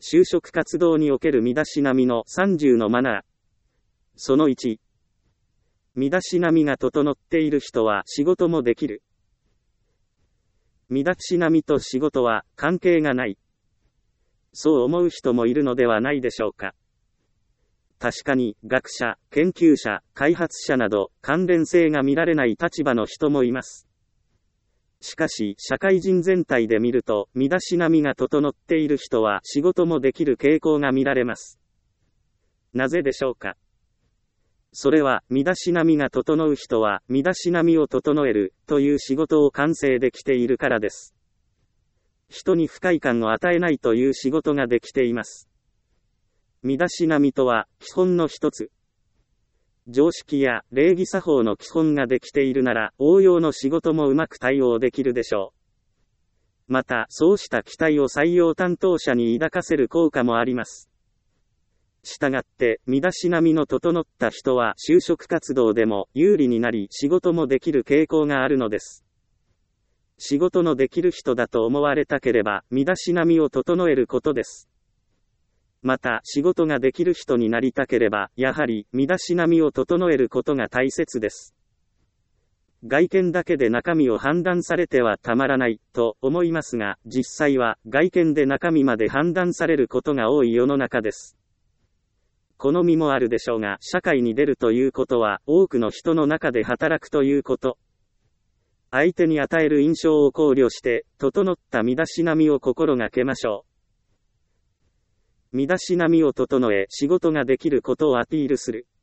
就職活動における身だしなみの30のマナー。その1。身だしなみが整っている人は仕事もできる。身だしなみと仕事は関係がない。そう思う人もいるのではないでしょうか。確かに学者、研究者、開発者など関連性が見られない立場の人もいます。しかし社会人全体で見ると身だしなみが整っている人は仕事もできる傾向が見られます。なぜでしょうか。それは身だしなみが整う人は身だしなみを整えるという仕事を完成できているからです。人に不快感を与えないという仕事ができています。身だしなみとは基本の一つ。常識や礼儀作法の基本ができているなら応用の仕事もうまく対応できるでしょう。またそうした期待を採用担当者に抱かせる効果もあります。したがって身だしなみの整った人は就職活動でも有利になり仕事もできる傾向があるのです。仕事のできる人だと思われたければ身だしなみを整えることです。また仕事ができる人になりたければやはり身だしなみを整えることが大切です。外見だけで中身を判断されてはたまらないと思いますが、実際は外見で中身まで判断されることが多い世の中です。好みもあるでしょうが、社会に出るということは多くの人の中で働くということ。相手に与える印象を考慮して整った身だしなみを心がけましょう。身だしなみを整え仕事ができることをアピールする。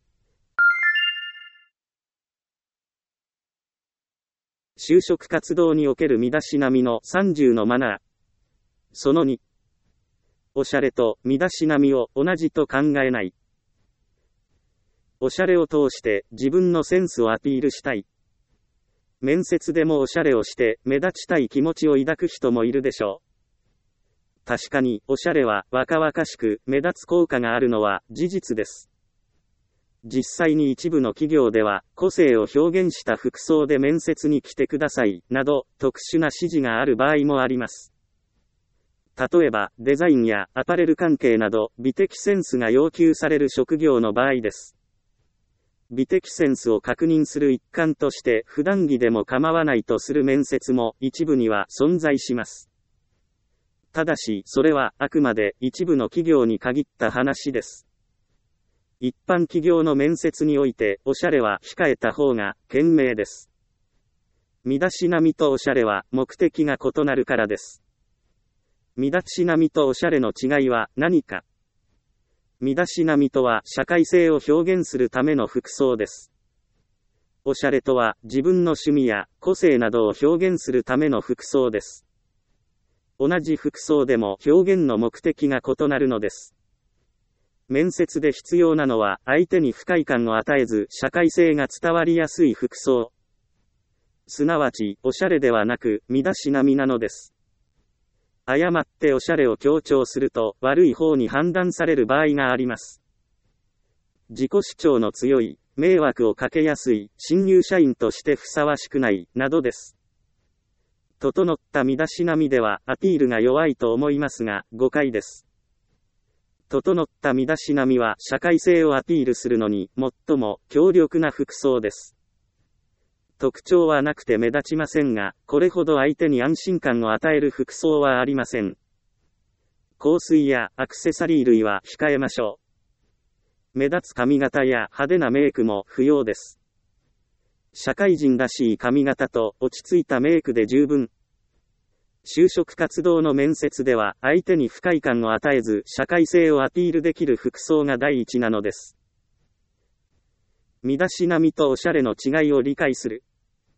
就職活動における身だしなみの30のマナー。その2。おしゃれと身だしなみを同じと考えない。おしゃれを通して自分のセンスをアピールしたい。面接でもおしゃれをして目立ちたい気持ちを抱く人もいるでしょう。確かにおしゃれは若々しく目立つ効果があるのは事実です。実際に一部の企業では個性を表現した服装で面接に来てくださいなど特殊な指示がある場合もあります。例えばデザインやアパレル関係など美的センスが要求される職業の場合です。美的センスを確認する一環として普段着でも構わないとする面接も一部には存在します。ただしそれはあくまで一部の企業に限った話です。一般企業の面接においておしゃれは控えた方が賢明です。身だしなみとおしゃれは目的が異なるからです。身だしなみとおしゃれの違いは何か。身だしなみとは社会性を表現するための服装です。おしゃれとは自分の趣味や個性などを表現するための服装です。同じ服装でも表現の目的が異なるのです。面接で必要なのは相手に不快感を与えず社会性が伝わりやすい服装。すなわちおしゃれではなく身だしなみなのです。誤っておしゃれを強調すると悪い方に判断される場合があります。自己主張の強い、迷惑をかけやすい、新入社員としてふさわしくない、などです。整った身だしなみではアピールが弱いと思いますが、誤解です。整った身だしなみは社会性をアピールするのに最も強力な服装です。特徴はなくて目立ちませんが、これほど相手に安心感を与える服装はありません。香水やアクセサリー類は控えましょう。目立つ髪型や派手なメイクも不要です。社会人らしい髪型と落ち着いたメイクで十分。就職活動の面接では相手に不快感を与えず社会性をアピールできる服装が第一なのです。身だしなみとおしゃれの違いを理解する。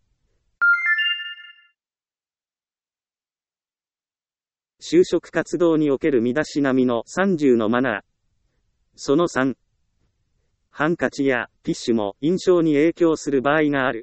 就職活動における身だしなみの30のマナー。その3。ハンカチやティッシュも印象に影響する場合がある。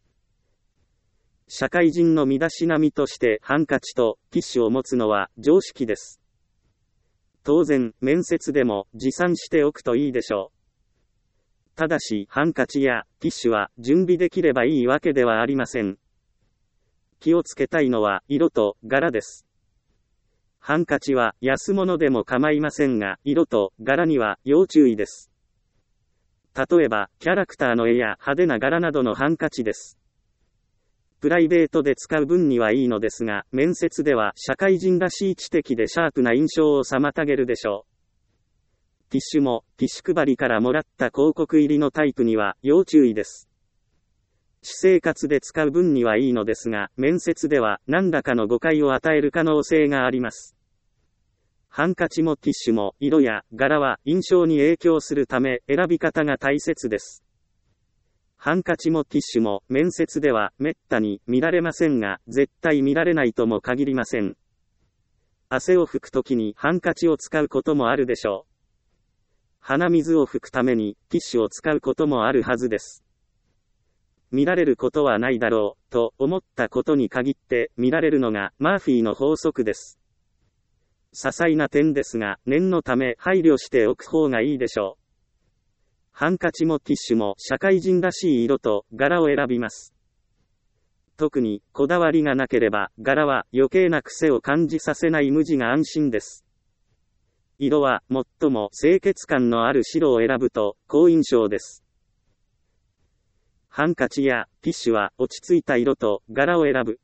社会人の身だしなみとしてハンカチとティッシュを持つのは常識です。当然、面接でも持参しておくといいでしょう。ただし、ハンカチやティッシュは準備できればいいわけではありません。気をつけたいのは色と柄です。 ハンカチは安物でも構いませんが、色と柄には要注意です。例えば、キャラクターの絵や派手な柄などのハンカチです。プライベートで使う分にはいいのですが、面接では社会人らしい知的でシャープな印象を妨げるでしょう。ティッシュも、ティッシュ配りからもらった広告入りのタイプには要注意です。私生活で使う分にはいいのですが、面接では何らかの誤解を与える可能性があります。ハンカチもティッシュも色や柄は印象に影響するため選び方が大切です。ハンカチもティッシュも面接ではめったに見られませんが、絶対見られないとも限りません。汗を拭くときにハンカチを使うこともあるでしょう。鼻水を拭くためにティッシュを使うこともあるはずです。見られることはないだろうと思ったことに限って見られるのがマーフィーの法則です。些細な点ですが、念のため配慮しておく方がいいでしょう。ハンカチもティッシュも社会人らしい色と柄を選びます。特にこだわりがなければ柄は余計な癖を感じさせない無地が安心です。色は最も清潔感のある白を選ぶと好印象です。ハンカチやティッシュは落ち着いた色と柄を選ぶ。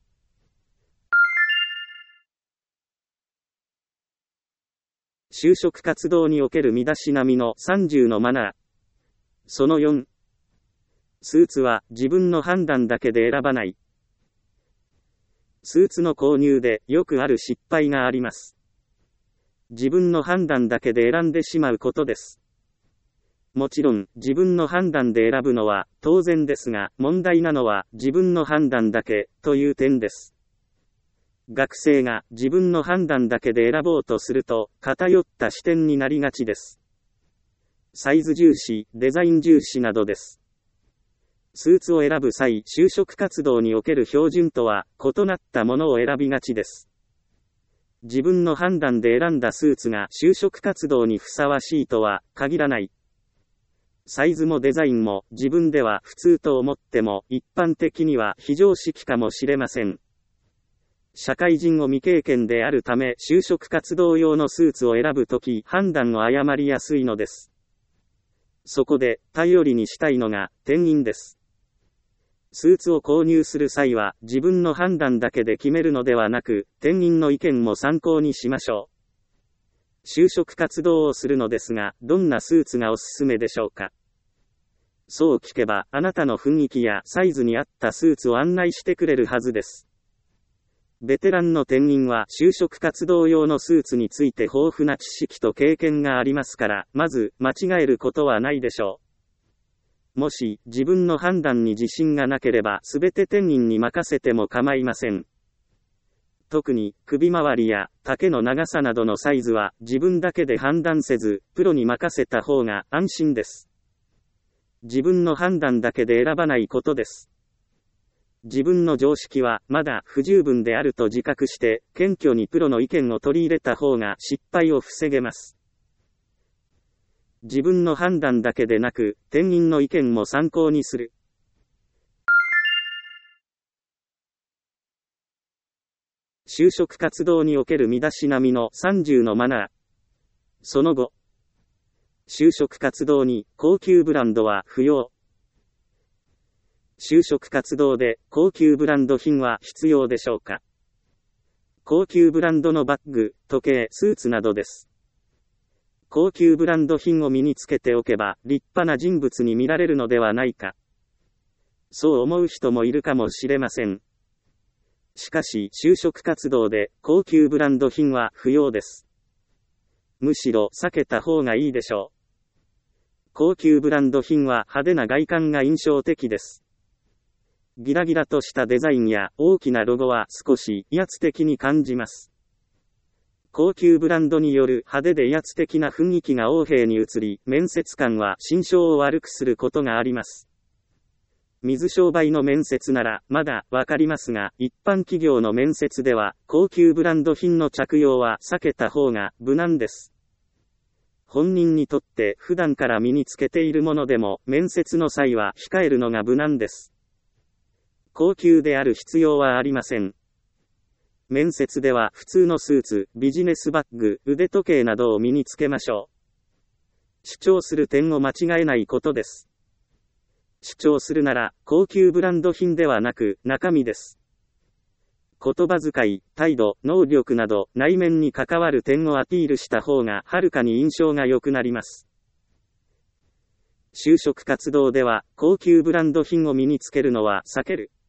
就職活動における身だしなみの30のマナー。その4。スーツは自分の判断だけで選ばない。スーツの購入でよくある失敗があります。自分の判断だけで選んでしまうことです。もちろん自分の判断で選ぶのは当然ですが、問題なのは自分の判断だけという点です。学生が自分の判断だけで選ぼうとすると偏った視点になりがちです。サイズ重視、デザイン重視などです。スーツを選ぶ際、就職活動における標準とは異なったものを選びがちです。自分の判断で選んだスーツが就職活動にふさわしいとは限らない。サイズもデザインも自分では普通と思っても一般的には非常識かもしれません。社会人を未経験であるため就職活動用のスーツを選ぶとき判断を誤りやすいのです。そこで頼りにしたいのが店員です。スーツを購入する際は自分の判断だけで決めるのではなく、店員の意見も参考にしましょう。就職活動をするのですが、どんなスーツがおすすめでしょうか。そう聞けば、あなたの雰囲気やサイズに合ったスーツを案内してくれるはずです。ベテランの店員は就職活動用のスーツについて豊富な知識と経験がありますから、まず間違えることはないでしょう。もし自分の判断に自信がなければすべて店員に任せても構いません。特に首周りや丈の長さなどのサイズは自分だけで判断せず、プロに任せた方が安心です。自分の判断だけで選ばないことです。自分の常識はまだ不十分であると自覚して、謙虚にプロの意見を取り入れた方が失敗を防げます。自分の判断だけでなく、店員の意見も参考にする。就職活動における身だしなみの30のマナー。その後、就職活動に高級ブランドは不要。就職活動で高級ブランド品は必要でしょうか。高級ブランドのバッグ、時計、スーツなどです。高級ブランド品を身につけておけば立派な人物に見られるのではないか。そう思う人もいるかもしれません。しかし就職活動で高級ブランド品は不要です。むしろ避けた方がいいでしょう。高級ブランド品は派手な外観が印象的です。ギラギラとしたデザインや大きなロゴは少し威圧的に感じます。高級ブランドによる派手で威圧的な雰囲気が横柄に移り、面接官は心象を悪くすることがあります。水商売の面接ならまだわかりますが、一般企業の面接では高級ブランド品の着用は避けた方が無難です。本人にとって普段から身につけているものでも面接の際は控えるのが無難です。高級である必要はありません。 面接では普通のスーツ、ビジネスバッグ、腕時計などを身につけましょう。主張する点を間違えないことです。主張するなら、高級ブランド品ではなく、中身です。言葉遣い、態度、能力など、内面に関わる点をアピールした方が、はるかに印象が良くなります。就職活動では、高級ブランド品を身につけるのは避ける。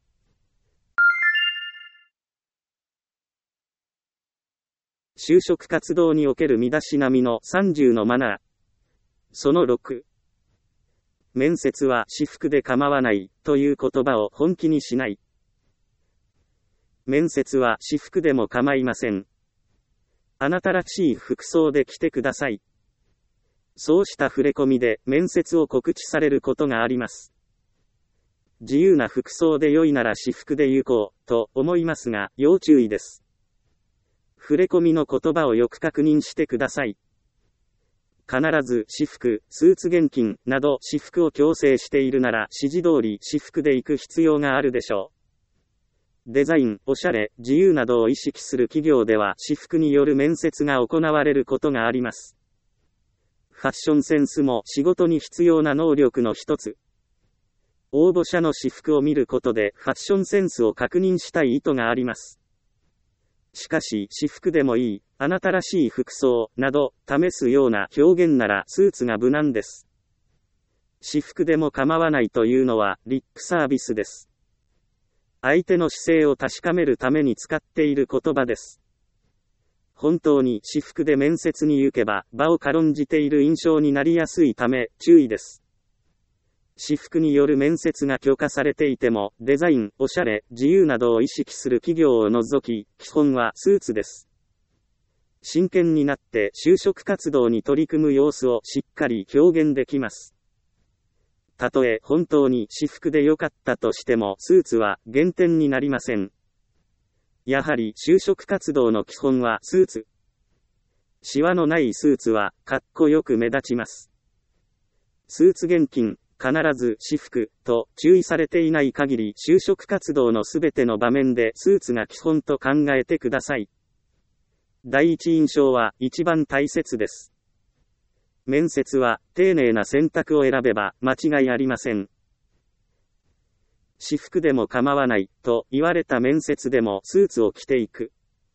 就職活動における身だしなみの30のマナー。その6。面接は私服で構わないという言葉を本気にしない。面接は私服でも構いません。あなたらしい服装で来てください。そうした触れ込みで面接を告知されることがあります。自由な服装で良いなら私服で行こうと思いますが、要注意です。触れ込みの言葉をよく確認してください。必ず私服、スーツ現金など私服を強制しているなら指示通り私服で行く必要があるでしょう。デザイン、おしゃれ、自由などを意識する企業では私服による面接が行われることがあります。ファッションセンスも仕事に必要な能力の一つ。応募者の私服を見ることでファッションセンスを確認したい意図があります。しかし、私服でもいい、あなたらしい服装、など、試すような表現ならスーツが無難です。私服でも構わないというのは、リップサービスです。相手の姿勢を確かめるために使っている言葉です。本当に私服で面接に行けば、場を軽んじている印象になりやすいため、注意です。私服による面接が許可されていても、デザイン、おしゃれ、自由などを意識する企業を除き、基本はスーツです。真剣になって就職活動に取り組む様子をしっかり表現できます。たとえ本当に私服で良かったとしても、スーツは減点になりません。やはり就職活動の基本はスーツ。シワのないスーツはかっこよく目立ちます。スーツ現金、必ず私服と注意されていない限り就職活動のすべての場面でスーツが基本と考えてください。第一印象は一番大切です。面接は丁寧な選択を選べば間違いありません。私服でも構わないと言われた面接でもスーツを着ていく。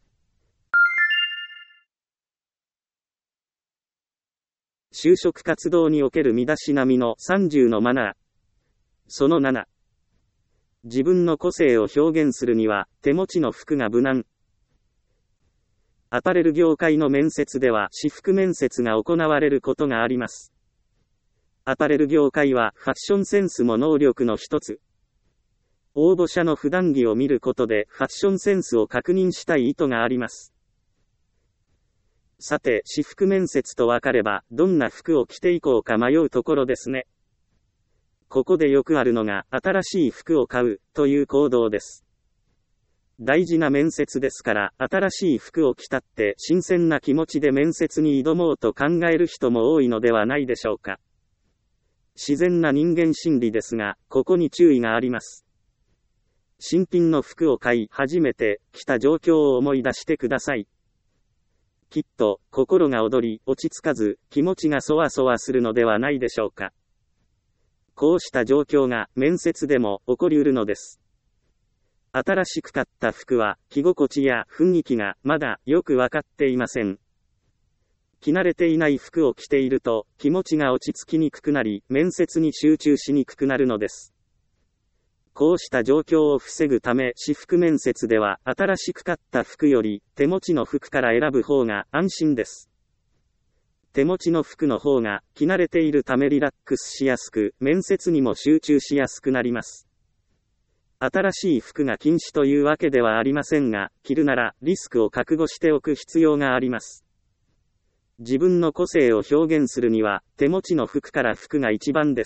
就職活動における身だしなみの30のマナー。その7。自分の個性を表現するには手持ちの服が無難。アパレル業界の面接では私服面接が行われることがあります。アパレル業界はファッションセンスも能力の一つ。応募者の普段着を見ることでファッションセンスを確認したい意図があります。さて、私服面接と分かれば、どんな服を着ていこうか迷うところですね。ここでよくあるのが、新しい服を買うという行動です。大事な面接ですから、新しい服を着たって新鮮な気持ちで面接に挑もうと考える人も多いのではないでしょうか。自然な人間心理ですが、ここに注意があります。新品の服を買い、初めて着た状況を思い出してください。きっと、心が躍り、落ち着かず、気持ちがそわそわするのではないでしょうか。こうした状況が面接でも起こりうるのです。新しく買った服は、着心地や雰囲気がまだよくわかっていません。着慣れていない服を着ていると、気持ちが落ち着きにくくなり、面接に集中しにくくなるのです。こうした状況を防ぐため、私服面接では、新しく買った服より、手持ちの服から選ぶ方が安心です。手持ちの服の方が、着慣れているためリラックスしやすく、面接にも集中しやすくなります。新しい服が禁止というわけではありませんが、着るならリスクを覚悟しておく必要があります。自分の個性を表現するには、手持ちの服から服が一番です。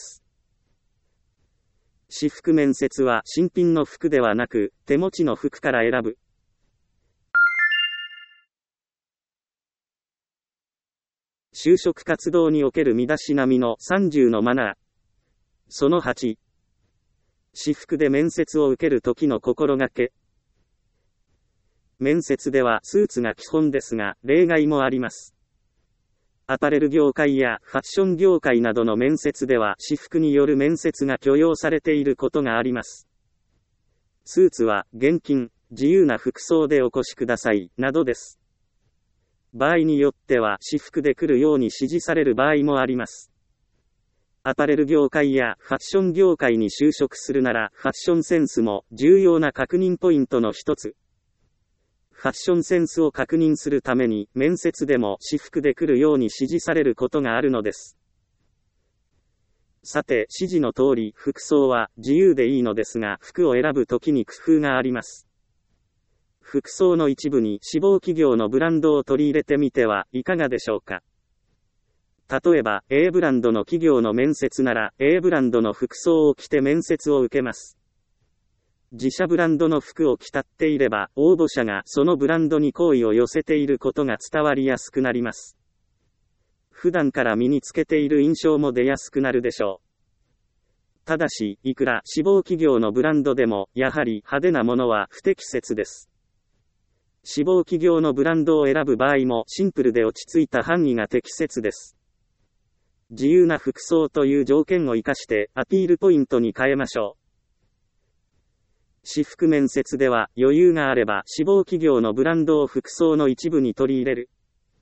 私服面接は新品の服ではなく、手持ちの服から選ぶ。就職活動における身だしなみの30のマナー。その8。私服で面接を受ける時の心がけ。 面接ではスーツが基本ですが、例外もあります。アパレル業界やファッション業界などの面接では私服による面接が許容されていることがあります。スーツは現金、自由な服装でお越しください、などです。場合によっては私服で来るように指示される場合もあります。アパレル業界やファッション業界に就職するならファッションセンスも重要な確認ポイントの一つ。ファッションセンスを確認するために面接でも私服で来るように指示されることがあるのです。さて、指示の通り服装は自由でいいのですが、服を選ぶときに工夫があります。服装の一部に志望企業のブランドを取り入れてみてはいかがでしょうか。例えば、A ブランドの企業の面接なら、A ブランドの服装を着て面接を受けます。自社ブランドの服を着たっていれば、応募者がそのブランドに好意を寄せていることが伝わりやすくなります。普段から身につけている印象も出やすくなるでしょう。ただし、いくら志望企業のブランドでも、やはり派手なものは不適切です。志望企業のブランドを選ぶ場合もシンプルで落ち着いた範囲が適切です。自由な服装という条件を生かしてアピールポイントに変えましょう。私服面接では余裕があれば志望企業のブランドを服装の一部に取り入れる。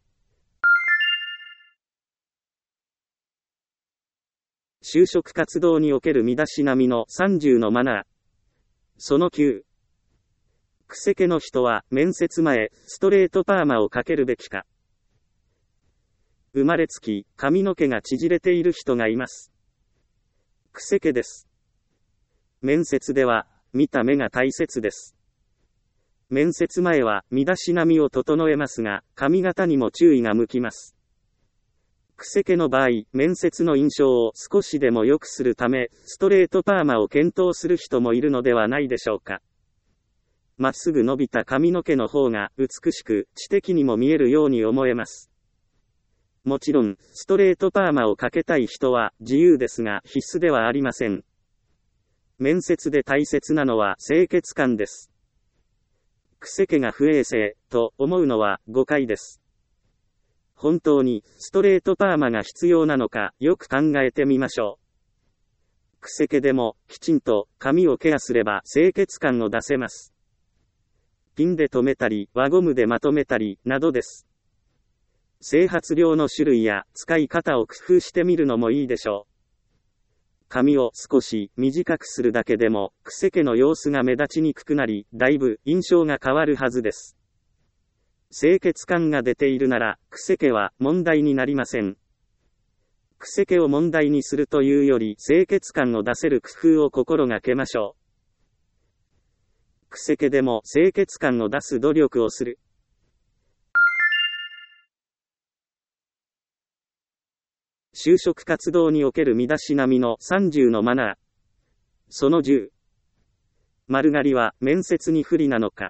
就職活動における身だしなみの30のマナー。その9。くせ毛の人は面接前、ストレートパーマをかけるべきか。生まれつき、髪の毛が縮れている人がいます。くせ毛です。面接では、見た目が大切です。面接前は身だしなみを整えますが、髪型にも注意が向きます。くせ毛の場合、面接の印象を少しでも良くするため、ストレートパーマを検討する人もいるのではないでしょうか。まっすぐ伸びた髪の毛の方が美しく、知的にも見えるように思えます。もちろん、ストレートパーマをかけたい人は自由ですが必須ではありません。面接で大切なのは清潔感です。くせ毛が不衛生と思うのは誤解です。本当にストレートパーマが必要なのかよく考えてみましょう。くせ毛でもきちんと髪をケアすれば清潔感を出せます。ピンで留めたり輪ゴムでまとめたりなどです。整髪料の種類や使い方を工夫してみるのもいいでしょう。髪を少し短くするだけでもくせ毛の様子が目立ちにくくなり、だいぶ印象が変わるはずです。清潔感が出ているならくせ毛は問題になりません。くせ毛を問題にするというより清潔感を出せる工夫を心がけましょう。くせ毛でも清潔感を出す努力をする。就職活動における身だしなみの30のマナー。その10。丸刈りは面接に不利なのか。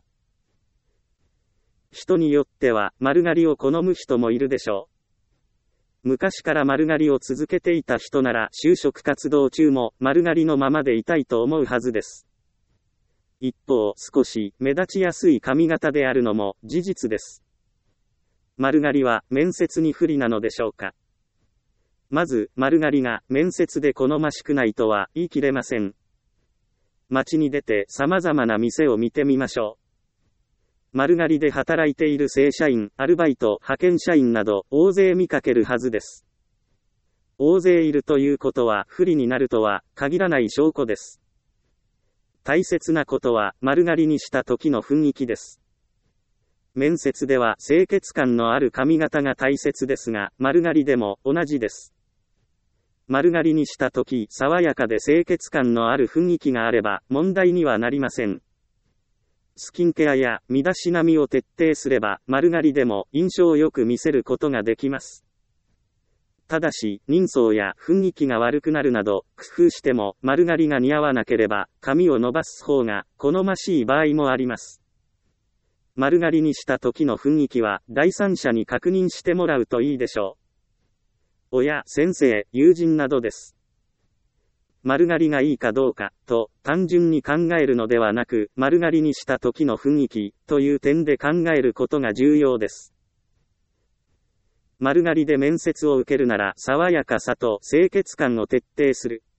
人によっては丸刈りを好む人もいるでしょう。昔から丸刈りを続けていた人なら就職活動中も丸刈りのままでいたいと思うはずです。一方、少し目立ちやすい髪型であるのも事実です。丸刈りは面接に不利なのでしょうか。まず、丸刈りが面接で好ましくないとは言い切れません。街に出て様々な店を見てみましょう。丸刈りで働いている正社員、アルバイト、派遣社員など大勢見かけるはずです。大勢いるということは不利になるとは限らない証拠です。大切なことは丸刈りにした時の雰囲気です。面接では清潔感のある髪型が大切ですが、丸刈りでも同じです。丸刈りにした時、爽やかで清潔感のある雰囲気があれば問題にはなりません。スキンケアや身だしなみを徹底すれば丸刈りでも印象をよく見せることができます。ただし、人相や雰囲気が悪くなるなど、工夫しても丸刈りが似合わなければ、髪を伸ばす方が好ましい場合もあります。丸刈りにした時の雰囲気は、第三者に確認してもらうといいでしょう。親、先生、友人などです。 丸刈りがいいかどうか、と単純に考えるのではなく、丸刈りにした時の雰囲気、という点で考えることが重要です。丸刈りで面接を受けるなら、爽やかさと清潔感を徹底する。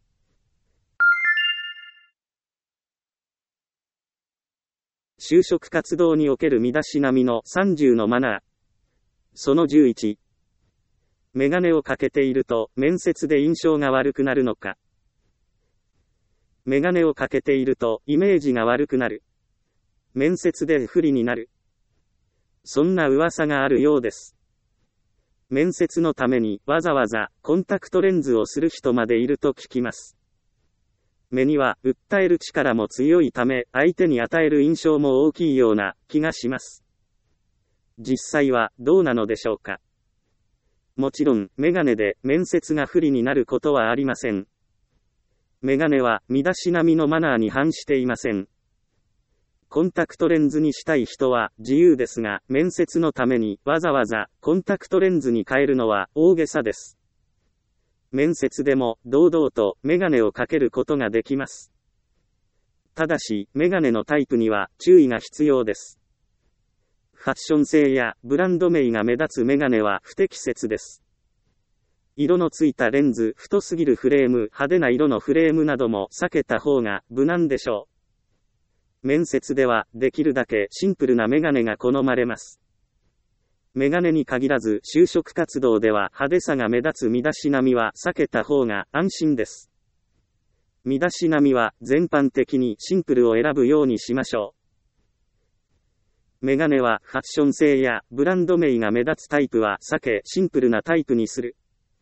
就職活動における身だしなみの30のマナー。その11。メガネをかけていると、面接で印象が悪くなるのか。メガネをかけていると、イメージが悪くなる。面接で不利になる。そんな噂があるようです。面接のために、わざわざ、コンタクトレンズをする人までいると聞きます。目には、訴える力も強いため、相手に与える印象も大きいような、気がします。実際は、どうなのでしょうか。もちろん、メガネで、面接が不利になることはありません。メガネは、身だしなみのマナーに反していません。コンタクトレンズにしたい人は、自由ですが、面接のために、わざわざ、コンタクトレンズに変えるのは、大げさです。面接でも、堂々と、メガネをかけることができます。ただし、メガネのタイプには、注意が必要です。ファッション性や、ブランド名が目立つメガネは、不適切です。色のついたレンズ、太すぎるフレーム、派手な色のフレームなども、避けた方が、無難でしょう。面接では、できるだけ、シンプルなメガネが好まれます。メガネに限らず、就職活動では派手さが目立つ身だしなみは避けた方が安心です。身だしなみは全般的にシンプルを選ぶようにしましょう。メガネはファッション性やブランド名が目立つタイプは避け、シンプルなタイプにする。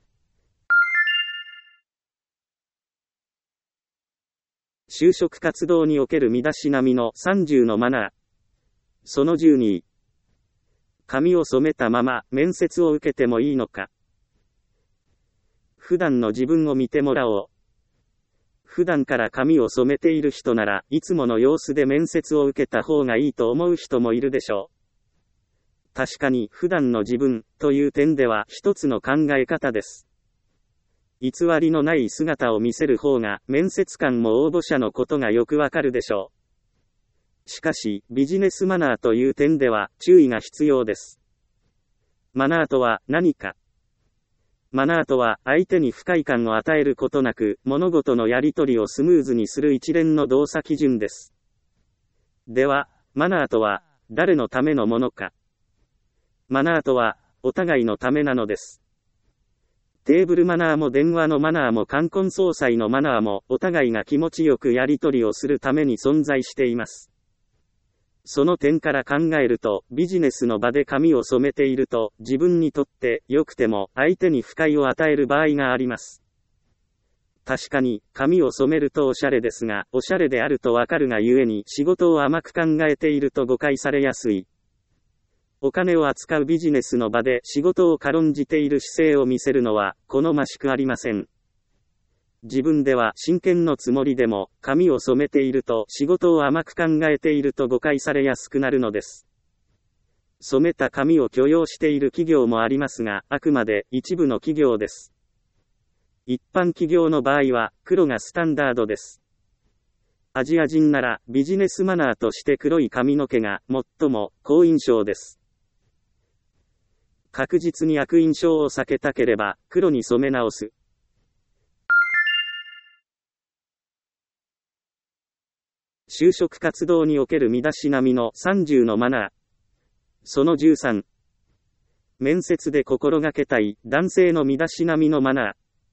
就職活動における身だしなみの30のマナー。その12。髪を染めたまま面接を受けてもいいのか。普段の自分を見てもらおう。普段から髪を染めている人なら、いつもの様子で面接を受けた方がいいと思う人もいるでしょう。確かに普段の自分という点では一つの考え方です。偽りのない姿を見せる方が面接官も応募者のことがよくわかるでしょう。しかし、ビジネスマナーという点では注意が必要です。マナーとは何か。マナーとは相手に不快感を与えることなく、物事のやり取りをスムーズにする一連の動作基準です。では、マナーとは誰のためのものか。マナーとはお互いのためなのです。テーブルマナーも電話のマナーも冠婚葬祭のマナーもお互いが気持ちよくやり取りをするために存在しています。その点から考えると、ビジネスの場で髪を染めていると、自分にとって良くても相手に不快を与える場合があります。確かに、髪を染めるとおしゃれですが、おしゃれであるとわかるがゆえに仕事を甘く考えていると誤解されやすい。お金を扱うビジネスの場で仕事を軽んじている姿勢を見せるのは、好ましくありません。自分では真剣のつもりでも、髪を染めていると仕事を甘く考えていると誤解されやすくなるのです。染めた髪を許容している企業もありますが、あくまで一部の企業です。一般企業の場合は、黒がスタンダードです。アジア人なら、ビジネスマナーとして黒い髪の毛が、最も、好印象です。確実に悪印象を避けたければ、黒に染め直す。就職活動における身だしなみの30のマナー。その13。面接で心がけたい男性の身だしなみのマナー。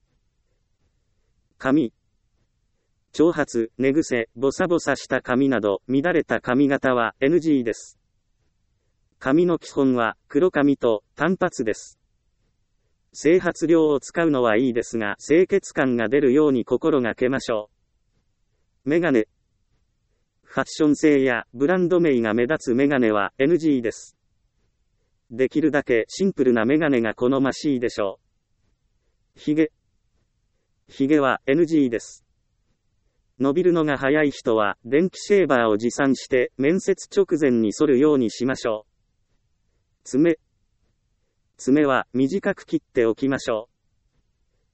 髪。長髪、寝癖、ボサボサした髪など、乱れた髪型は NG です。髪の基本は黒髪と単髪です。整髪料を使うのはいいですが、清潔感が出るように心がけましょう。メガネ。ファッション性やブランド名が目立つメガネは NG です。できるだけシンプルなメガネが好ましいでしょう。ヒゲ。ヒゲは NG です。伸びるのが早い人は電気シェーバーを持参して面接直前に剃るようにしましょう。爪。爪は短く切っておきましょう。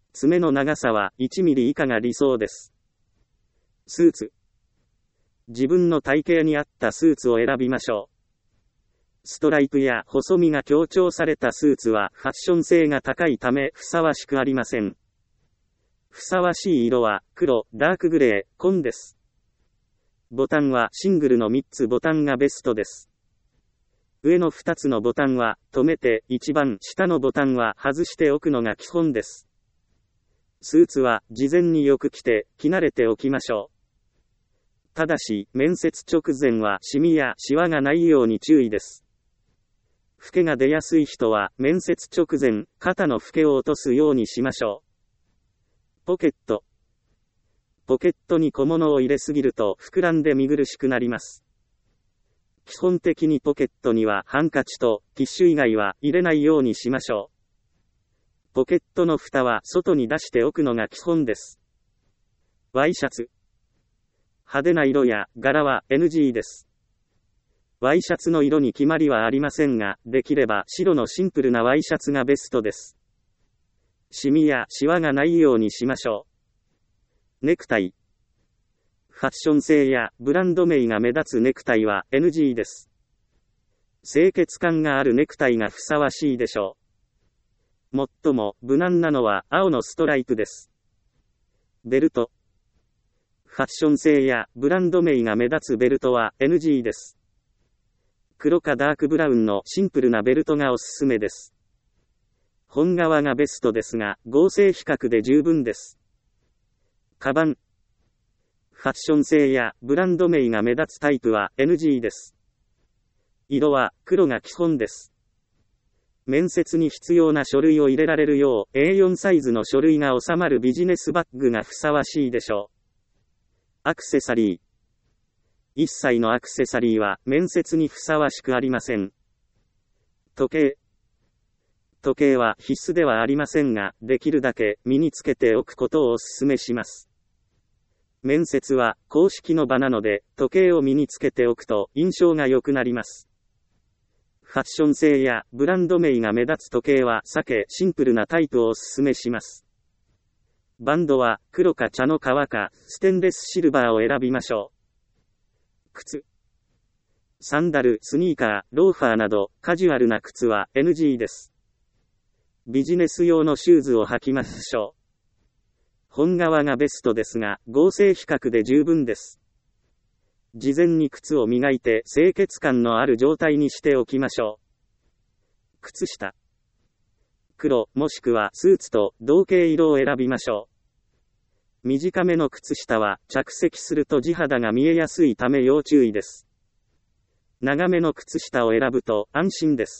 爪の長さは1ミリ以下が理想です。スーツ。自分の体型に合ったスーツを選びましょう。ストライプや細身が強調されたスーツはファッション性が高いためふさわしくありません。ふさわしい色は黒、ダークグレー、紺です。ボタンはシングルの3つボタンがベストです。上の2つのボタンは止めて、一番下のボタンは外しておくのが基本です。スーツは事前によく着て、着慣れておきましょう。ただし、面接直前はシミやシワがないように注意です。フケが出やすい人は面接直前、肩のフケを落とすようにしましょう。ポケット。ポケットに小物を入れすぎると膨らんで見苦しくなります。基本的にポケットにはハンカチとティッシュ以外は入れないようにしましょう。ポケットの蓋は外に出しておくのが基本です。ワイシャツ。派手な色や柄は NG です。ワイシャツの色に決まりはありませんが、できれば白のシンプルなワイシャツがベストです。シミやシワがないようにしましょう。ネクタイ。ファッション性やブランド名が目立つネクタイは NG です。清潔感があるネクタイがふさわしいでしょう。最も無難なのは青のストライプです。ベルト。ファッション性やブランド名が目立つベルトは NG です。黒かダークブラウンのシンプルなベルトがおすすめです。本革がベストですが、合成比較で十分です。カバン。ファッション性やブランド名が目立つタイプは NG です。色は黒が基本です。面接に必要な書類を入れられるよう A4 サイズの書類が収まるビジネスバッグがふさわしいでしょう。アクセサリー。一切のアクセサリーは面接にふさわしくありません。時計。時計は必須ではありませんが、できるだけ身につけておくことをお勧めします。面接は公式の場なので、時計を身につけておくと印象が良くなります。ファッション性やブランド名が目立つ時計は避け、シンプルなタイプをお勧めします。バンドは黒か茶の革かステンレスシルバーを選びましょう。靴。サンダル、スニーカー、ローファーなどカジュアルな靴は NG です。ビジネス用のシューズを履きましょう。本革がベストですが、合成比較で十分です。事前に靴を磨いて清潔感のある状態にしておきましょう。靴下。黒、もしくはスーツと同系色を選びましょう。短めの靴下は着席すると地肌が見えやすいため要注意です。長めの靴下を選ぶと安心です。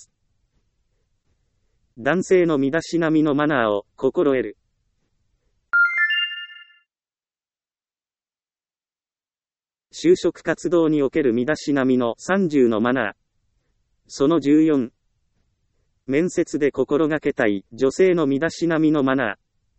男性の身だしなみのマナーを心得る。就職活動における身だしなみの30のマナー。その14。面接で心がけたい女性の身だしなみのマナー。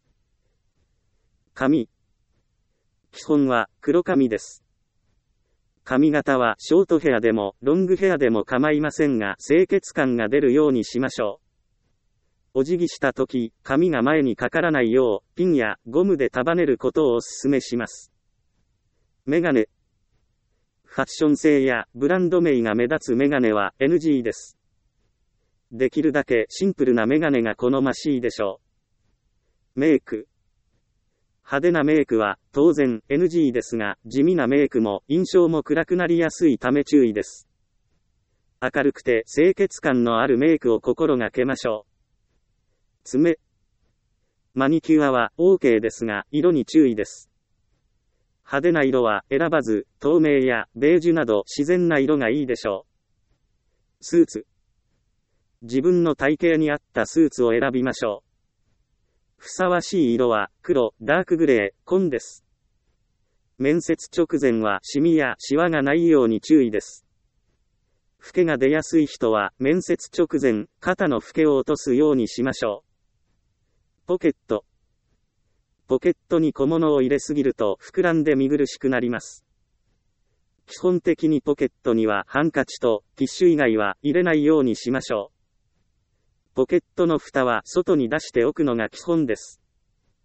髪。基本は黒髪です。髪型はショートヘアでもロングヘアでも構いませんが、清潔感が出るようにしましょう。お辞儀したとき、髪が前にかからないよう、ピンやゴムで束ねることをお勧めします。メガネ。ファッション性やブランド名が目立つメガネは NG です。できるだけシンプルなメガネが好ましいでしょう。メイク。派手なメイクは当然 NG ですが、地味なメイクも印象も暗くなりやすいため注意です。明るくて清潔感のあるメイクを心がけましょう。爪。マニキュアは OK ですが、色に注意です。派手な色は選ばず、透明やベージュなど自然な色がいいでしょう。スーツ。自分の体型に合ったスーツを選びましょう。ふさわしい色は黒、ダークグレー、紺です。面接直前はシミやシワがないように注意です。フケが出やすい人は面接直前、肩のフケを落とすようにしましょう。ポケット。ポケットに小物を入れすぎると膨らんで見苦しくなります。基本的にポケットにはハンカチとティッシュ以外は入れないようにしましょう。ポケットの蓋は外に出しておくのが基本です。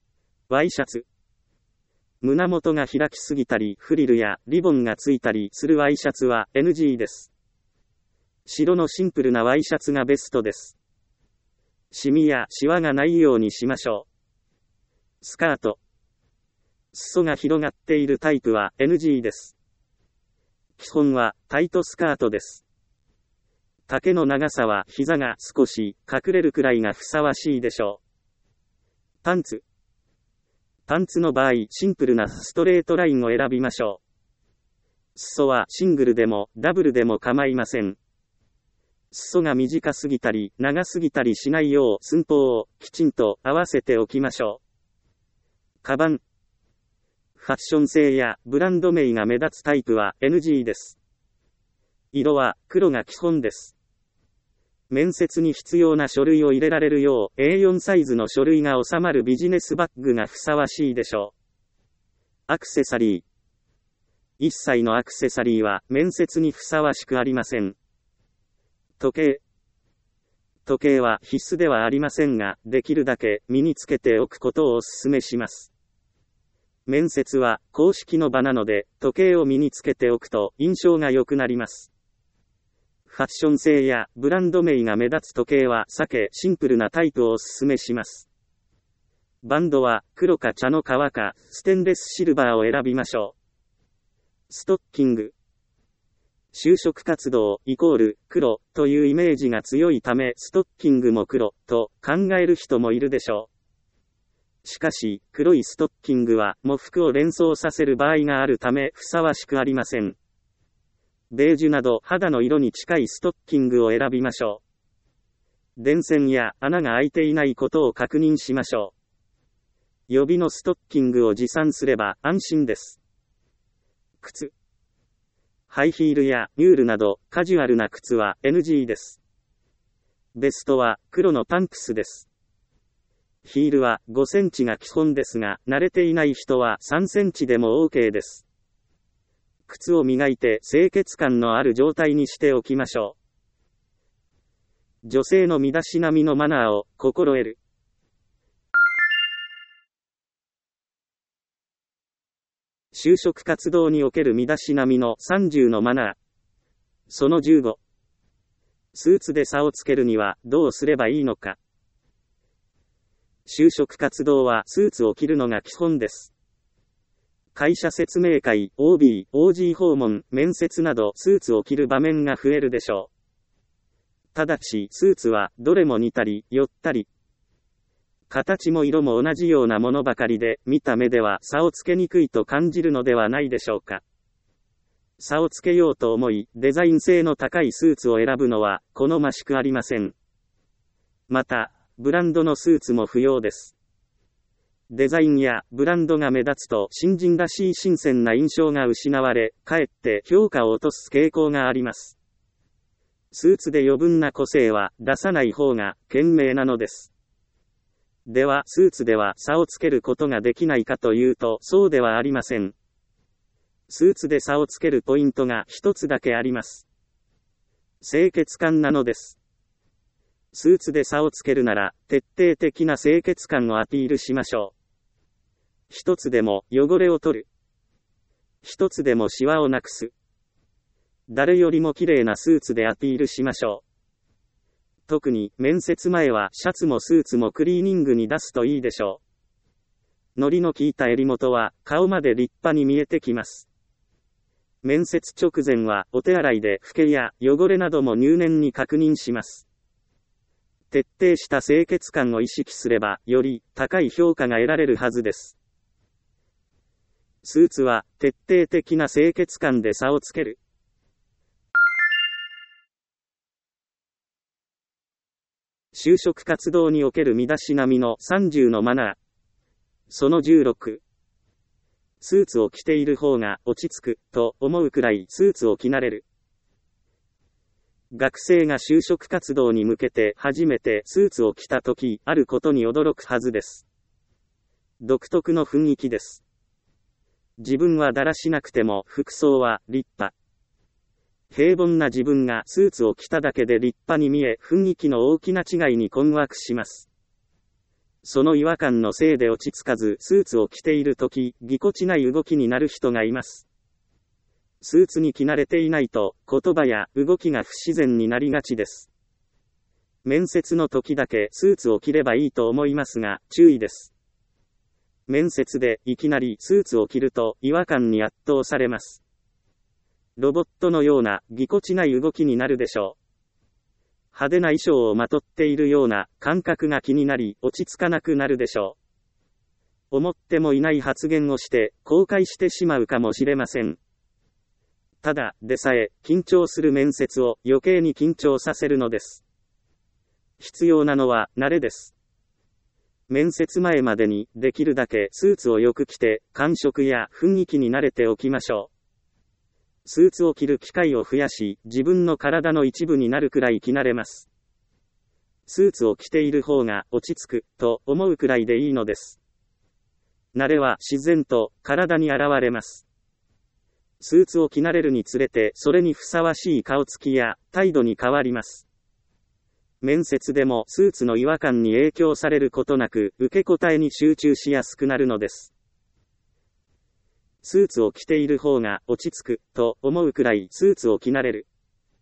ワイシャツ。胸元が開きすぎたり、フリルやリボンがついたりするワイシャツは NG です。白のシンプルなワイシャツがベストです。シミやシワがないようにしましょう。スカート。裾が広がっているタイプは NG です。基本はタイトスカートです。丈の長さは膝が少し隠れるくらいがふさわしいでしょう。パンツ。パンツの場合、シンプルなストレートラインを選びましょう。裾はシングルでもダブルでも構いません。裾が短すぎたり長すぎたりしないよう寸法をきちんと合わせておきましょう。カバン。ファッション性やブランド名が目立つタイプは NG です。色は黒が基本です。面接に必要な書類を入れられるよう A4 サイズの書類が収まるビジネスバッグがふさわしいでしょう。アクセサリー。一切のアクセサリーは面接にふさわしくありません。時計。時計は必須ではありませんが、できるだけ身につけておくことをお勧めします。面接は公式の場なので、時計を身につけておくと印象が良くなります。ファッション性やブランド名が目立つ時計は避け、シンプルなタイプをお勧めします。バンドは黒か茶の革かステンレスシルバーを選びましょう。ストッキング。就職活動イコール黒というイメージが強いためストッキングも黒と考える人もいるでしょう。しかし、黒いストッキングは喪服を連想させる場合があるためふさわしくありません。ベージュなど肌の色に近いストッキングを選びましょう。電線や穴が開いていないことを確認しましょう。予備のストッキングを持参すれば安心です。靴。ハイヒールやミュールなどカジュアルな靴は NG です。ベストは黒のパンプスです。ヒールは5センチが基本ですが、慣れていない人は3センチでも OK です。靴を磨いて清潔感のある状態にしておきましょう。女性の身だしなみのマナーを心得る。就職活動における身だしなみの30のマナー。その15。スーツで差をつけるにはどうすればいいのか。就職活動はスーツを着るのが基本です。会社説明会、OB、OG 訪問、面接などスーツを着る場面が増えるでしょう。ただし、スーツはどれも似たり、寄ったり、形も色も同じようなものばかりで、見た目では差をつけにくいと感じるのではないでしょうか。差をつけようと思い、デザイン性の高いスーツを選ぶのは好ましくありません。また、ブランドのスーツも不要です。デザインやブランドが目立つと新人らしい新鮮な印象が失われ、かえって評価を落とす傾向があります。スーツで余分な個性は出さない方が賢明なのです。では、スーツでは差をつけることができないかというと、そうではありません。スーツで差をつけるポイントが一つだけあります。清潔感なのです。スーツで差をつけるなら、徹底的な清潔感をアピールしましょう。一つでも汚れを取る。一つでもシワをなくす。誰よりも綺麗なスーツでアピールしましょう。特に面接前はシャツもスーツもクリーニングに出すといいでしょう。糊の効いた襟元は顔まで立派に見えてきます。面接直前はお手洗いでフケや汚れなども入念に確認します。徹底した清潔感を意識すればより高い評価が得られるはずです。スーツは徹底的な清潔感で差をつける。就職活動における身だしなみの30のマナー。その16。スーツを着ている方が落ち着くと思うくらいスーツを着慣れる。学生が就職活動に向けて初めてスーツを着たとき、あることに驚くはずです。独特の雰囲気です。自分はだらしなくても服装は立派。平凡な自分がスーツを着ただけで立派に見え、雰囲気の大きな違いに困惑します。 その違和感のせいで落ち着かずスーツを着ているとき、ぎこちない動きになる人がいます。スーツに着慣れていないと、言葉や動きが不自然になりがちです。面接の時だけスーツを着ればいいと思いますが、注意です。面接でいきなりスーツを着ると違和感に圧倒されます。ロボットのようなぎこちない動きになるでしょう。派手な衣装をまとっているような感覚が気になり落ち着かなくなるでしょう。思ってもいない発言をして後悔してしまうかもしれません。ただでさえ緊張する面接を余計に緊張させるのです。必要なのは慣れです。面接前までにできるだけスーツをよく着て感触や雰囲気に慣れておきましょう。スーツを着る機会を増やし、自分の体の一部になるくらい着慣れます。スーツを着ている方が落ち着くと思うくらいでいいのです。慣れは自然と体に現れます。スーツを着慣れるにつれてそれにふさわしい顔つきや態度に変わります。面接でもスーツの違和感に影響されることなく受け答えに集中しやすくなるのです。スーツを着ている方が落ち着くと思うくらいスーツを着慣れる。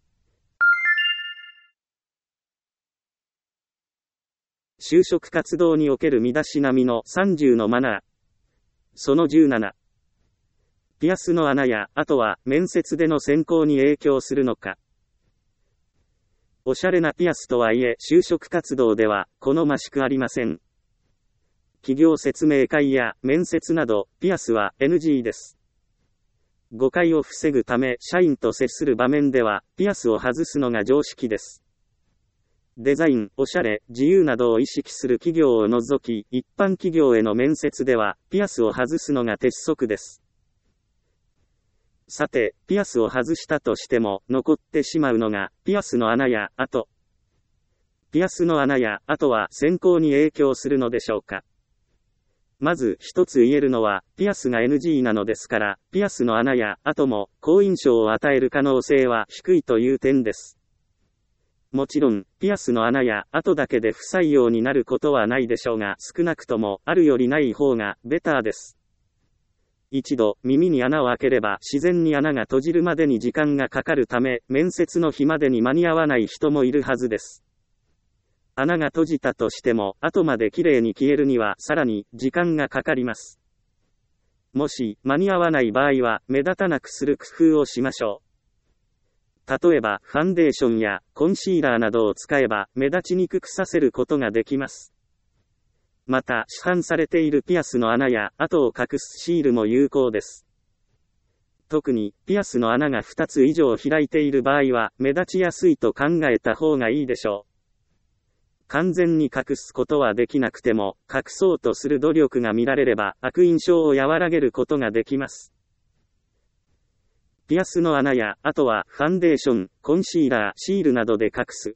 就職活動における身だしなみの30のマナー。その17。ピアスの穴や跡は面接での選考に影響するのか。おしゃれなピアスとはいえ就職活動では好ましくありません。企業説明会や面接など、ピアスは NG です。誤解を防ぐため、社員と接する場面では、ピアスを外すのが常識です。デザイン、おしゃれ、自由などを意識する企業を除き、一般企業への面接では、ピアスを外すのが鉄則です。さて、ピアスを外したとしても、残ってしまうのが、ピアスの穴や跡。ピアスの穴や跡は選考に影響するのでしょうか。まず一つ言えるのは、ピアスが NG なのですから、ピアスの穴や跡も好印象を与える可能性は低いという点です。もちろん、ピアスの穴や跡だけで不採用になることはないでしょうが、少なくともあるよりない方がベターです。一度耳に穴を開ければ自然に穴が閉じるまでに時間がかかるため、面接の日までに間に合わない人もいるはずです。穴が閉じたとしても、後まできれいに消えるにはさらに時間がかかります。もし間に合わない場合は目立たなくする工夫をしましょう。例えばファンデーションやコンシーラーなどを使えば目立ちにくくさせることができます。また市販されているピアスの穴や跡を隠すシールも有効です。特にピアスの穴が2つ以上開いている場合は目立ちやすいと考えた方がいいでしょう。完全に隠すことはできなくても、隠そうとする努力が見られれば、悪印象を和らげることができます。ピアスの穴や跡は、ファンデーション、コンシーラー、シールなどで隠す。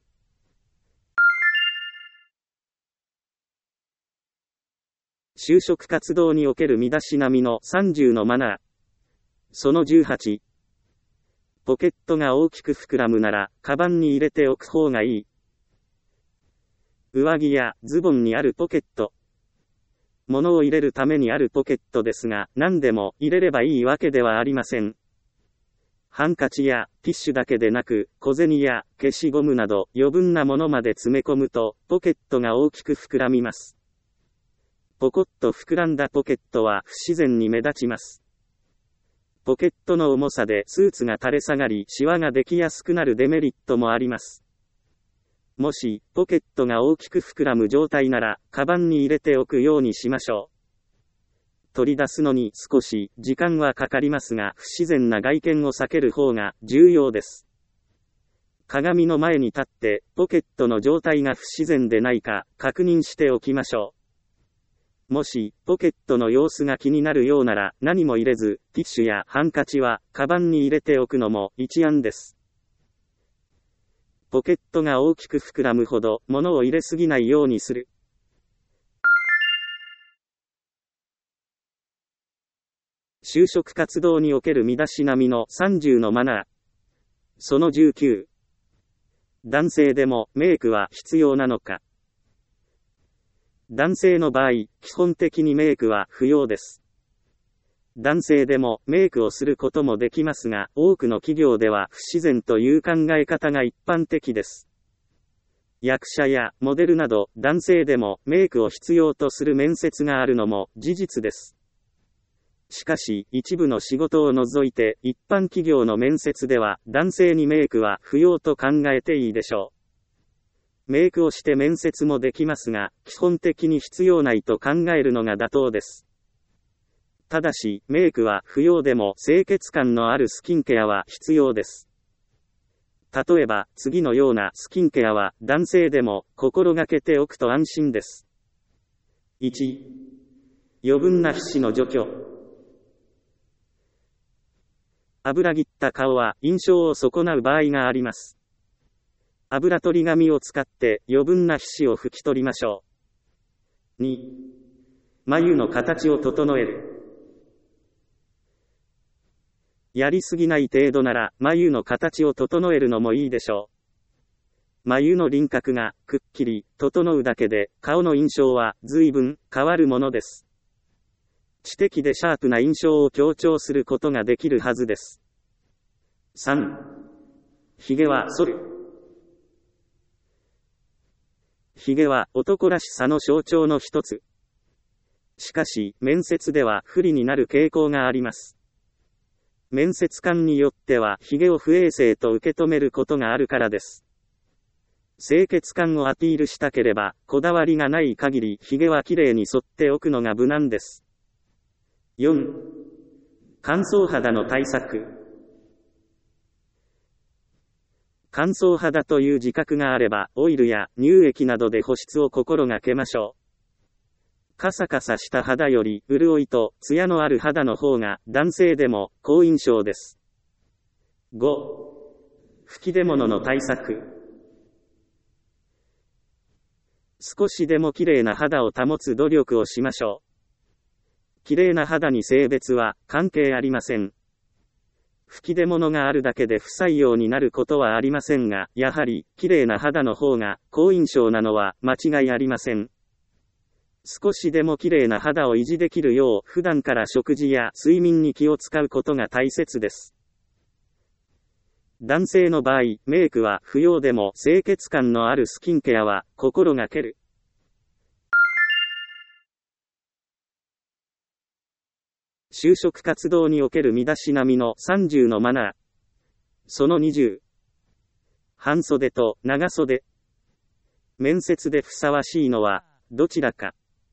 就職活動における身だしなみの30のマナー。その18。ポケットが大きく膨らむなら、カバンに入れておく方がいい。上着やズボンにあるポケット。物を入れるためにあるポケットですが、何でも入れればいいわけではありません。ハンカチやティッシュだけでなく、小銭や消しゴムなど余分なものまで詰め込むと、ポケットが大きく膨らみます。ポコッと膨らんだポケットは不自然に目立ちます。ポケットの重さでスーツが垂れ下がり、シワができやすくなるデメリットもあります。もし、ポケットが大きく膨らむ状態なら、カバンに入れておくようにしましょう。取り出すのに少し時間はかかりますが、不自然な外見を避ける方が重要です。鏡の前に立って、ポケットの状態が不自然でないか、確認しておきましょう。もし、ポケットの様子が気になるようなら、何も入れず、ティッシュやハンカチは、カバンに入れておくのも一案です。ポケットが大きく膨らむほど、物を入れすぎないようにする。就職活動における身だしなみの30のマナー。その19。男性でもメイクは必要なのか。 男性の場合、基本的にメイクは不要です。男性でもメイクをすることもできますが、多くの企業では不自然という考え方が一般的です。役者やモデルなど男性でもメイクを必要とする面接があるのも事実です。しかし、一部の仕事を除いて一般企業の面接では男性にメイクは不要と考えていいでしょう。メイクをして面接もできますが、基本的に必要ないと考えるのが妥当です。ただし、メイクは不要でも清潔感のあるスキンケアは必要です。例えば、次のようなスキンケアは男性でも心がけておくと安心です。1、余分な皮脂の除去。油ぎった顔は印象を損なう場合があります。油取り紙を使って余分な皮脂を拭き取りましょう。2、眉の形を整える。やりすぎない程度なら眉の形を整えるのもいいでしょう。眉の輪郭がくっきり整うだけで顔の印象は随分変わるものです。知的でシャープな印象を強調することができるはずです。3、髭は剃る。髭は男らしさの象徴の一つ。しかし、面接では不利になる傾向があります。面接官によっては髭を不衛生と受け止めることがあるからです。清潔感をアピールしたければ、こだわりがない限り髭はきれいに剃っておくのが無難です。4、乾燥肌の対策。乾燥肌という自覚があれば、オイルや乳液などで保湿を心がけましょう。カサカサした肌より潤いとツヤのある肌の方が男性でも好印象です。5、吹き出物の対策。少しでも綺麗な肌を保つ努力をしましょう。綺麗な肌に性別は関係ありません。吹き出物があるだけで不採用になることはありませんが、やはり綺麗な肌の方が好印象なのは間違いありません。少しでも綺麗な肌を維持できるよう普段から食事や睡眠に気を使うことが大切です。男性の場合、メイクは不要でも清潔感のあるスキンケアは心がける。就職活動における身だしなみの30のマナー。その20。半袖と長袖。面接でふさわしいのはどちらか。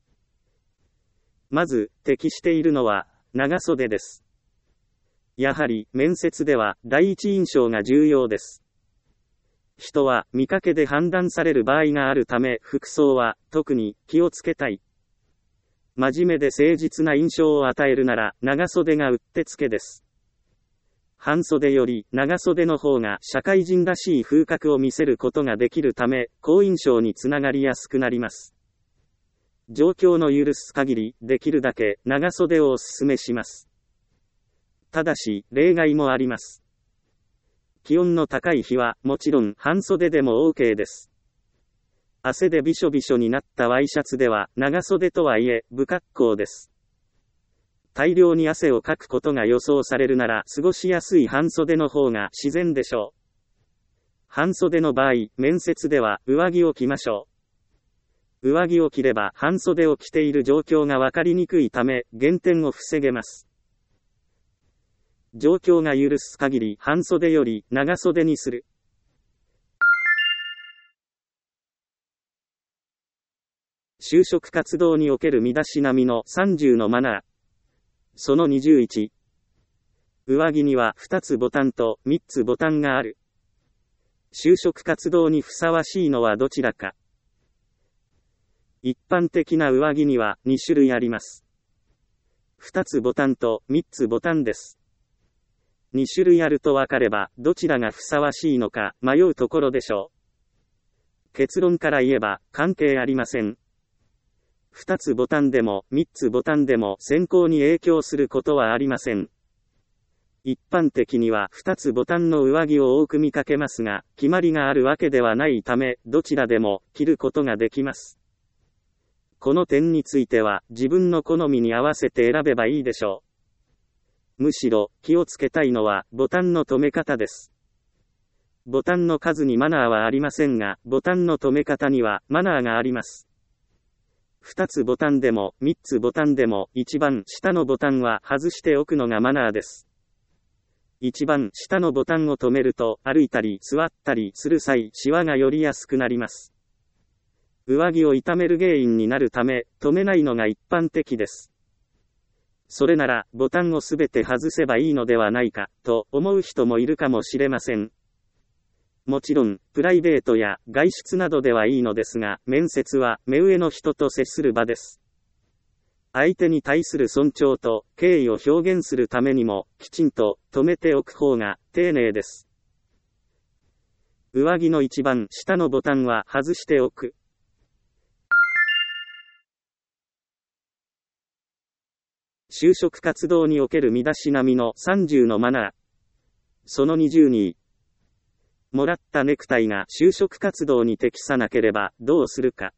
まず、適しているのは長袖です。やはり、面接では第一印象が重要です。人は見かけで判断される場合があるため、服装は特に気をつけたい。真面目で誠実な印象を与えるなら、長袖がうってつけです。半袖より長袖の方が社会人らしい風格を見せることができるため、好印象につながりやすくなります。状況の許す限り、できるだけ長袖をお勧めします。ただし、例外もあります。気温の高い日は、もちろん半袖でも OK です。汗でびしょびしょになったワイシャツでは、長袖とはいえ、不格好です。大量に汗をかくことが予想されるなら、過ごしやすい半袖の方が自然でしょう。半袖の場合、面接では上着を着ましょう。上着を着れば半袖を着ている状況がわかりにくいため、減点を防げます。状況が許す限り半袖より長袖にする。就職活動における身だしなみの30のマナー。その21。上着には2つボタンと3つボタンがある。就職活動にふさわしいのはどちらか。一般的な上着には2種類あります。2つボタンと3つボタンです。2種類あると分かれば、どちらがふさわしいのか迷うところでしょう。結論から言えば、関係ありません。2つボタンでも3つボタンでも選考に影響することはありません。一般的には2つボタンの上着を多く見かけますが、決まりがあるわけではないため、どちらでも着ることができます。 この点については自分の好みに合わせて選べばいいでしょう。むしろ気をつけたいのはボタンの留め方です。ボタンの数にマナーはありませんが、ボタンの留め方にはマナーがあります。2つボタンでも3つボタンでも一番下のボタンは外しておくのがマナーです。一番下のボタンを止めると歩いたり座ったりする際、シワが寄りやすくなります。上着を傷める原因になるため、止めないのが一般的です。それならボタンをすべて外せばいいのではないか、と思う人もいるかもしれません。もちろん、プライベートや外出などではいいのですが、面接は目上の人と接する場です。相手に対する尊重と敬意を表現するためにも、きちんと止めておく方が丁寧です。上着の一番下のボタンは外しておく。就職活動における身だしなみの30のマナー。その20に、もらったネクタイが就職活動に適さなければどうするか。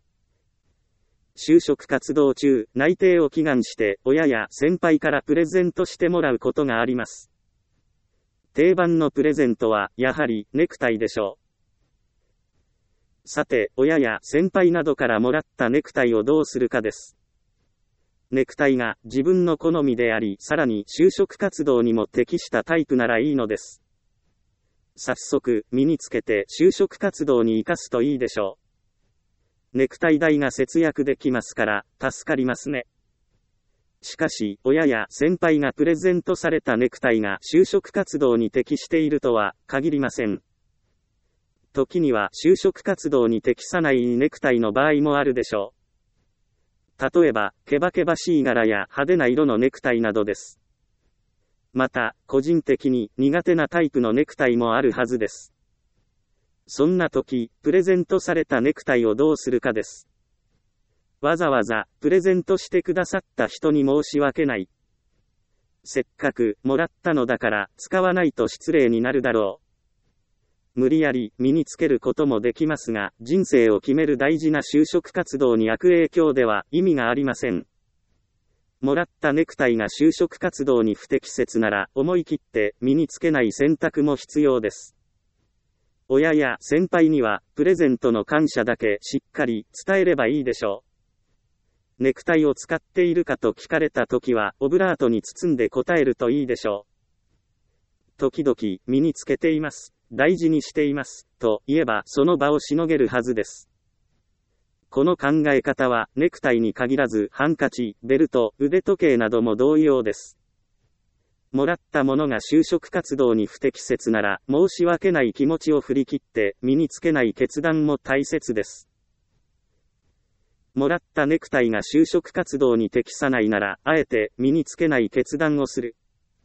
就職活動中、内定を祈願して親や先輩からプレゼントしてもらうことがあります。定番のプレゼントはやはりネクタイでしょう。さて、親や先輩などからもらったネクタイをどうするかです。ネクタイが自分の好みであり、さらに就職活動にも適したタイプならいいのです。早速、身につけて就職活動に活かすといいでしょう。ネクタイ代が節約できますから、助かりますね。しかし、親や先輩がプレゼントされたネクタイが就職活動に適しているとは限りません。時には就職活動に適さないネクタイの場合もあるでしょう。例えば、ケバケバしい柄や派手な色のネクタイなどです。また、個人的に苦手なタイプのネクタイもあるはずです。そんな時、プレゼントされたネクタイをどうするかです。わざわざ、プレゼントしてくださった人に申し訳ない。せっかく、もらったのだから、使わないと失礼になるだろう。無理やり、身につけることもできますが、人生を決める大事な就職活動に悪影響では、意味がありません。もらったネクタイが就職活動に不適切なら、思い切って身につけない選択も必要です。親や先輩には、プレゼントの感謝だけしっかり伝えればいいでしょう。ネクタイを使っているかと聞かれたときは、オブラートに包んで答えるといいでしょう。時々、身につけています。大事にしています。と言えば、その場をしのげるはずです。この考え方は、ネクタイに限らず、ハンカチ、ベルト、腕時計なども同様です。もらったものが就職活動に不適切なら、申し訳ない気持ちを振り切って、身につけない決断も大切です。もらったネクタイが就職活動に適さないなら、あえて身につけない決断をする。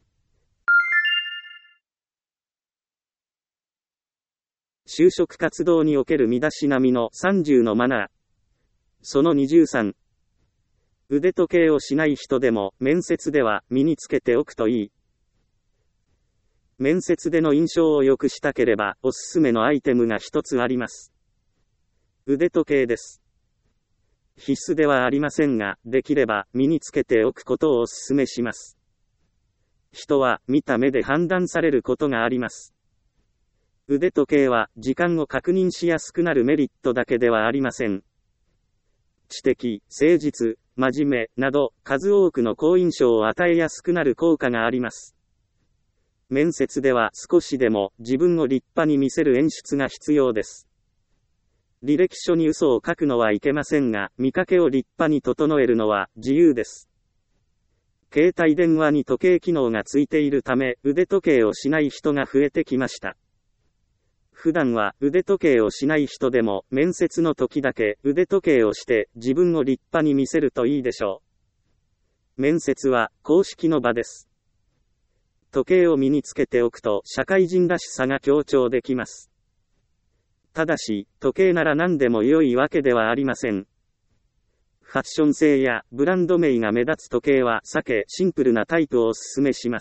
就職活動における身だしなみの30のマナー。その23。腕時計をしない人でも、面接では身につけておくといい。面接での印象を良くしたければ、おすすめのアイテムが一つあります。腕時計です。必須ではありませんが、できれば身につけておくことをお勧めします。人は見た目で判断されることがあります。腕時計は時間を確認しやすくなるメリットだけではありません。知的、誠実、真面目など数多くの好印象を与えやすくなる効果があります。面接では少しでも自分を立派に見せる演出が必要です。履歴書に嘘を書くのはいけませんが、見かけを立派に整えるのは自由です。携帯電話に時計機能がついているため、腕時計をしない人が増えてきました。普段は腕時計をしない人でも、面接の時だけ腕時計をして自分を立派に見せるといいでしょう。面接は公式の場です。時計を身につけておくと社会人らしさが強調できます。ただし、時計なら何でも良いわけではありません。ファッション性やブランド名が目立つ時計は避け、シンプルなタイプをお勧めします。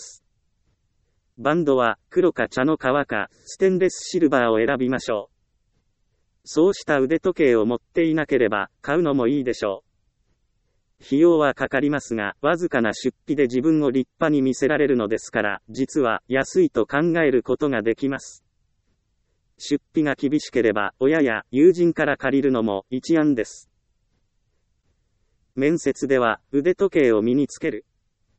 バンドは黒か茶の革かステンレスシルバーを選びましょそうした腕時計を持っていなければ、買うのもいいでしょう。費用はかかりますが、わずかな出費で自分を立派に見せられるのですから、実は安いと考えることができます。出費が厳しければ、親や友人から借りるのも一案です。面接では、腕時計を身につける。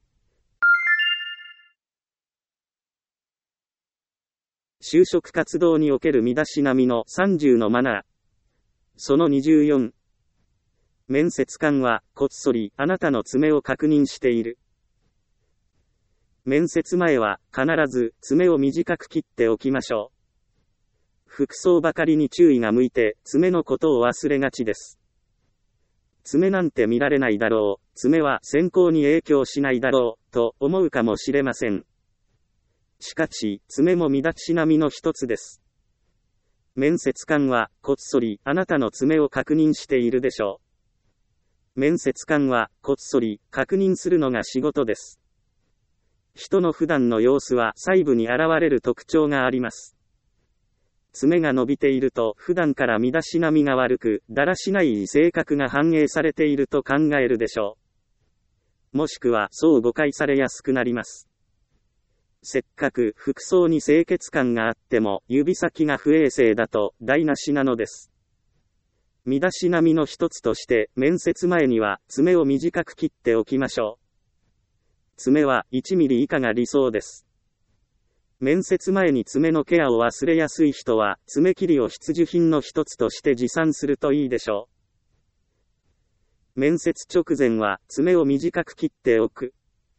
就職活動における身だしなみの30のマナー。その24。面接官は、こっそり、あなたの爪を確認している。面接前は、必ず、爪を短く切っておきましょう。服装ばかりに注意が向いて、爪のことを忘れがちです。爪なんて見られないだろう、爪は選考に影響しないだろう、と思うかもしれません。しかし、爪も身だしなみの一つです。面接官は、こっそり、あなたの爪を確認しているでしょう。面接官は、こっそり、確認するのが仕事です。人の普段の様子は細部に現れる特徴があります。爪が伸びていると、普段から身だしなみが悪く、だらしない性格が反映されていると考えるでしょう。もしくは、そう誤解されやすくなります。せっかく服装に清潔感があっても、指先が不衛生だと台無しなのです。身だしなみの一つとして、面接前には爪を短く切っておきましょう。爪は1ミリ以下が理想です。面接前に爪のケアを忘れやすい人は、爪切りを必需品の一つとして持参するといいでしょう。面接直前は爪を短く切っておく。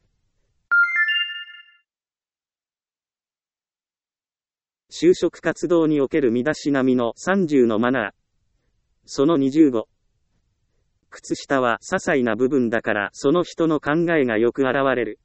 就職活動における身だしなみの30のマナー。その25。靴下は些細な部分だからその人の考えがよく現れる。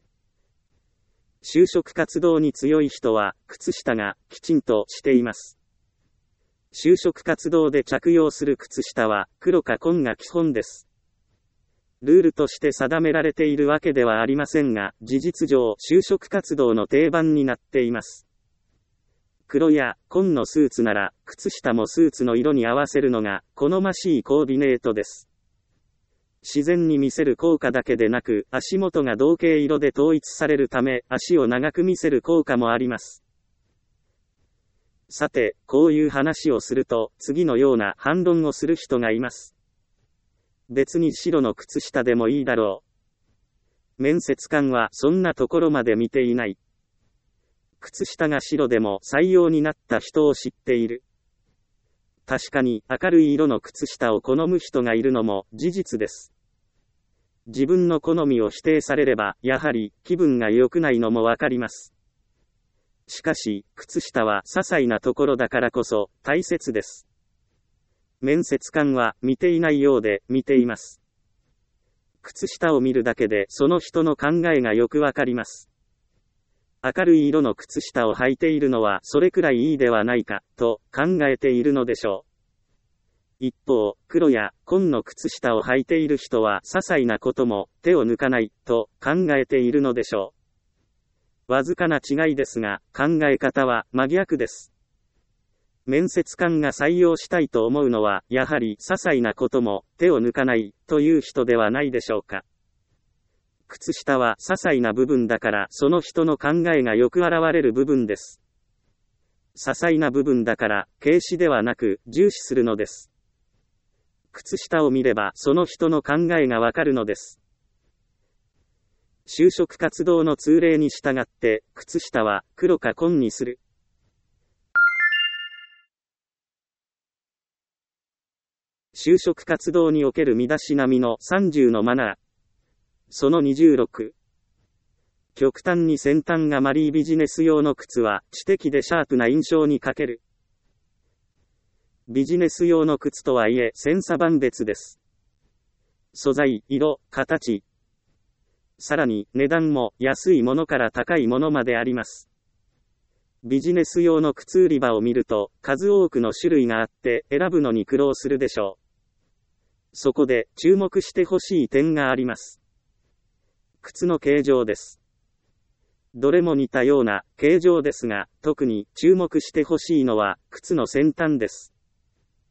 就職活動に強い人は靴下がきちんとしています。就職活動で着用する靴下は黒か紺が基本です。ルールとして定められているわけではありませんが、事実上就職活動の定番になっています。黒や紺のスーツなら、靴下もスーツの色に合わせるのが好ましいコーディネートです。自然に見せる効果だけでなく、足元が同系色で統一されるため、足を長く見せる効果もあります。さて、こういう話をすると、次のような反論をする人がいます。別に白の靴下でもいいだろう。面接官はそんなところまで見ていない。靴下が白でも採用になった人を知っている。確かに明るい色の靴下を好む人がいるのも事実です。自分の好みを否定されれば、やはり気分が良くないのもわかります。しかし、靴下は些細なところだからこそ大切です。面接官は見ていないようで見ています。靴下を見るだけでその人の考えがよくわかります。明るい色の靴下を履いているのはそれくらいいいではないか、と考えているのでしょう。一方、黒や紺の靴下を履いている人は些細なことも手を抜かない、と考えているのでしょう。わずかな違いですが、考え方は真逆です。面接官が採用したいと思うのは、やはり些細なことも手を抜かない、という人ではないでしょうか。靴下は些細な部分だからその人の考えがよく現れる部分です。些細な部分だから軽視ではなく重視するのです。靴下を見ればその人の考えがわかるのです。就職活動の通例に従って靴下は黒か紺にする。就職活動における身だしなみの30のマナー。その26。極端に先端がマリービジネス用の靴は知的でシャープな印象に欠ける。ビジネス用の靴とはいえ千差万別です。素材、色、形。さらに値段も安いものから高いものまであります。ビジネス用の靴売り場を見ると数多くの種類があって選ぶのに苦労するでしょう。そこで注目してほしい点があります。靴の形状です。どれも似たような形状ですが、特に注目してほしいのは靴の先端です。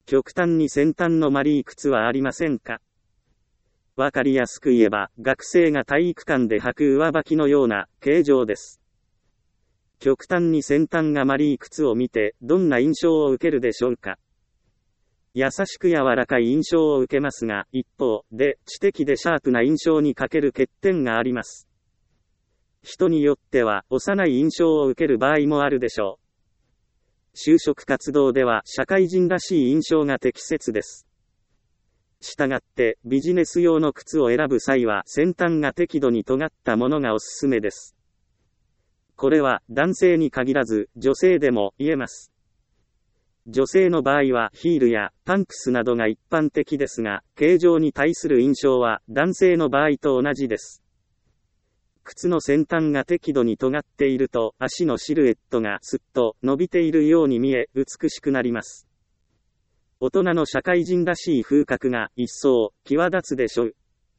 極端に先端の丸い靴はありませんか？わかりやすく言えば、学生が体育館で履く上履きのような形状です。極端に先端が丸い靴を見て、どんな印象を受けるでしょうか？優しく柔らかい印象を受けますが、一方で、知的でシャープな印象に欠ける欠点があります。人によっては、幼い印象を受ける場合もあるでしょう。就職活動では、社会人らしい印象が適切です。したがって、ビジネス用の靴を選ぶ際は、先端が適度に尖ったものがおすすめです。これは、男性に限らず、女性でも言えます。女性の場合はヒールやパンプスなどが一般的ですが、形状に対する印象は男性の場合と同じです。靴の先端が適度に尖っていると足のシルエットがすっと伸びているように見え美しくなります。大人の社会人らしい風格が一層際立つでしょう。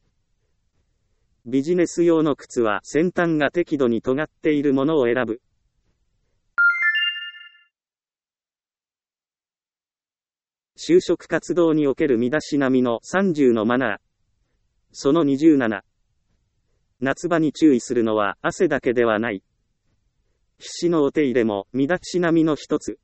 ビジネス用の靴は先端が適度に尖っているものを選ぶ。就職活動における身だしなみの30のマナー。その27。夏場に注意するのは汗だけではない。皮脂のお手入れも身だしなみの一つ。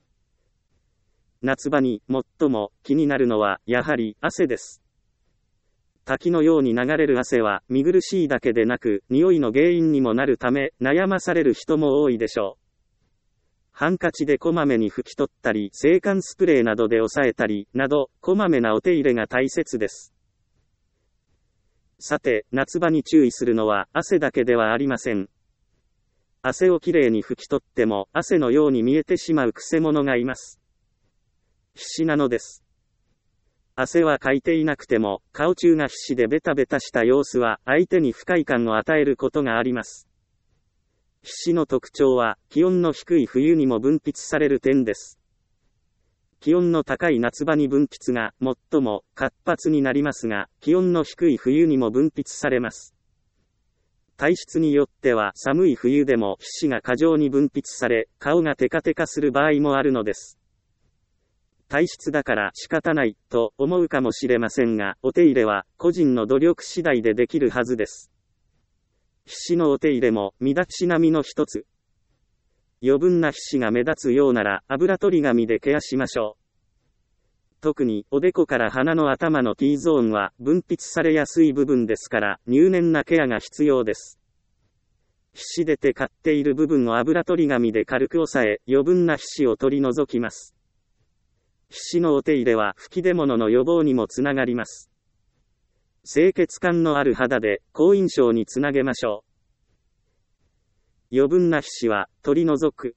夏場に最も気になるのはやはり汗です。滝のように流れる汗は見苦しいだけでなく匂いの原因にもなるため悩まされる人も多いでしょう。ハンカチでこまめに拭き取ったり、制汗スプレーなどで抑えたり、など、こまめなお手入れが大切です。さて、夏場に注意するのは汗だけではありません。汗をきれいに拭き取っても、汗のように見えてしまうくせ者がいます。皮脂なのです。汗はかいていなくても、顔中が皮脂でベタベタした様子は、相手に不快感を与えることがあります。皮脂の特徴は、気温の低い冬にも分泌される点です。気温の高い夏場に分泌が最も活発になりますが、気温の低い冬にも分泌されます。体質によっては寒い冬でも皮脂が過剰に分泌され、顔がテカテカする場合もあるのです。体質だから仕方ないと思うかもしれませんが、お手入れは個人の努力次第でできるはずです。皮脂のお手入れも身だしなみの一つ。余分な皮脂が目立つようなら油取り紙でケアしましょう。特におでこから鼻の頭の T ゾーンは分泌されやすい部分ですから入念なケアが必要です。皮脂でテカっている部分を油取り紙で軽く押さえ余分な皮脂を取り除きます。皮脂のお手入れは吹き出物の予防にもつながります。清潔感のある肌で好印象につなげましょう。余分な皮脂は取り除く。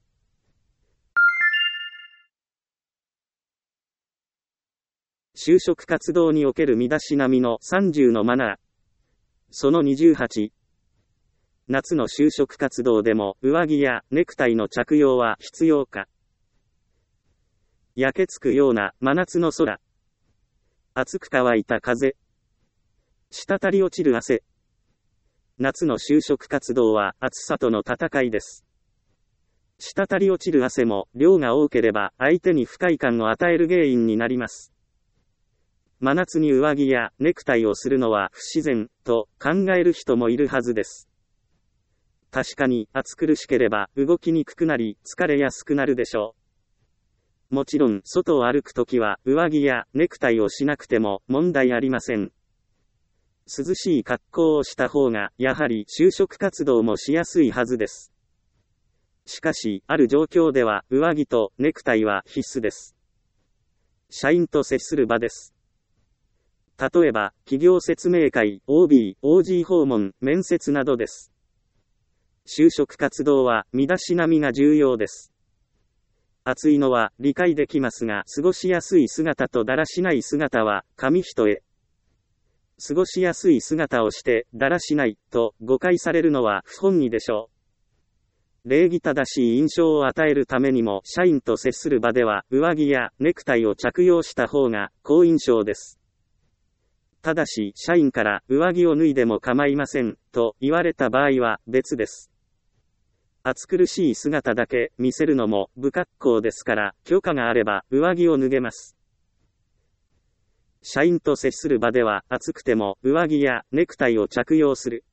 就職活動における身だしなみの30のマナー。その28。夏の就職活動でも上着やネクタイの着用は必要か。焼けつくような真夏の空。熱く乾いた風。滴り落ちる汗。夏の就職活動は暑さとの戦いです。滴り落ちる汗も量が多ければ相手に不快感を与える原因になります。真夏に上着やネクタイをするのは不自然と考える人もいるはずです。確かに暑苦しければ動きにくくなり疲れやすくなるでしょう。もちろん外を歩くときは上着やネクタイをしなくても問題ありません。涼しい格好をした方がやはり就職活動もしやすいはずです。しかし、ある状況では上着とネクタイは必須です。社員と接する場です。例えば、企業説明会、OB、OG 訪問、面接などです。就職活動は身だしなみが重要です。暑いのは理解できますが、過ごしやすい姿とだらしない姿は紙一重。過ごしやすい姿をしてだらしないと誤解されるのは不本意でしょう。礼儀正しい印象を与えるためにも社員と接する場では上着やネクタイを着用した方が好印象です。ただし社員から上着を脱いでも構いませんと言われた場合は別です。暑苦しい姿だけ見せるのも不格好ですから許可があれば上着を脱げます。 社員と接する場では暑くても上着やネクタイを着用する。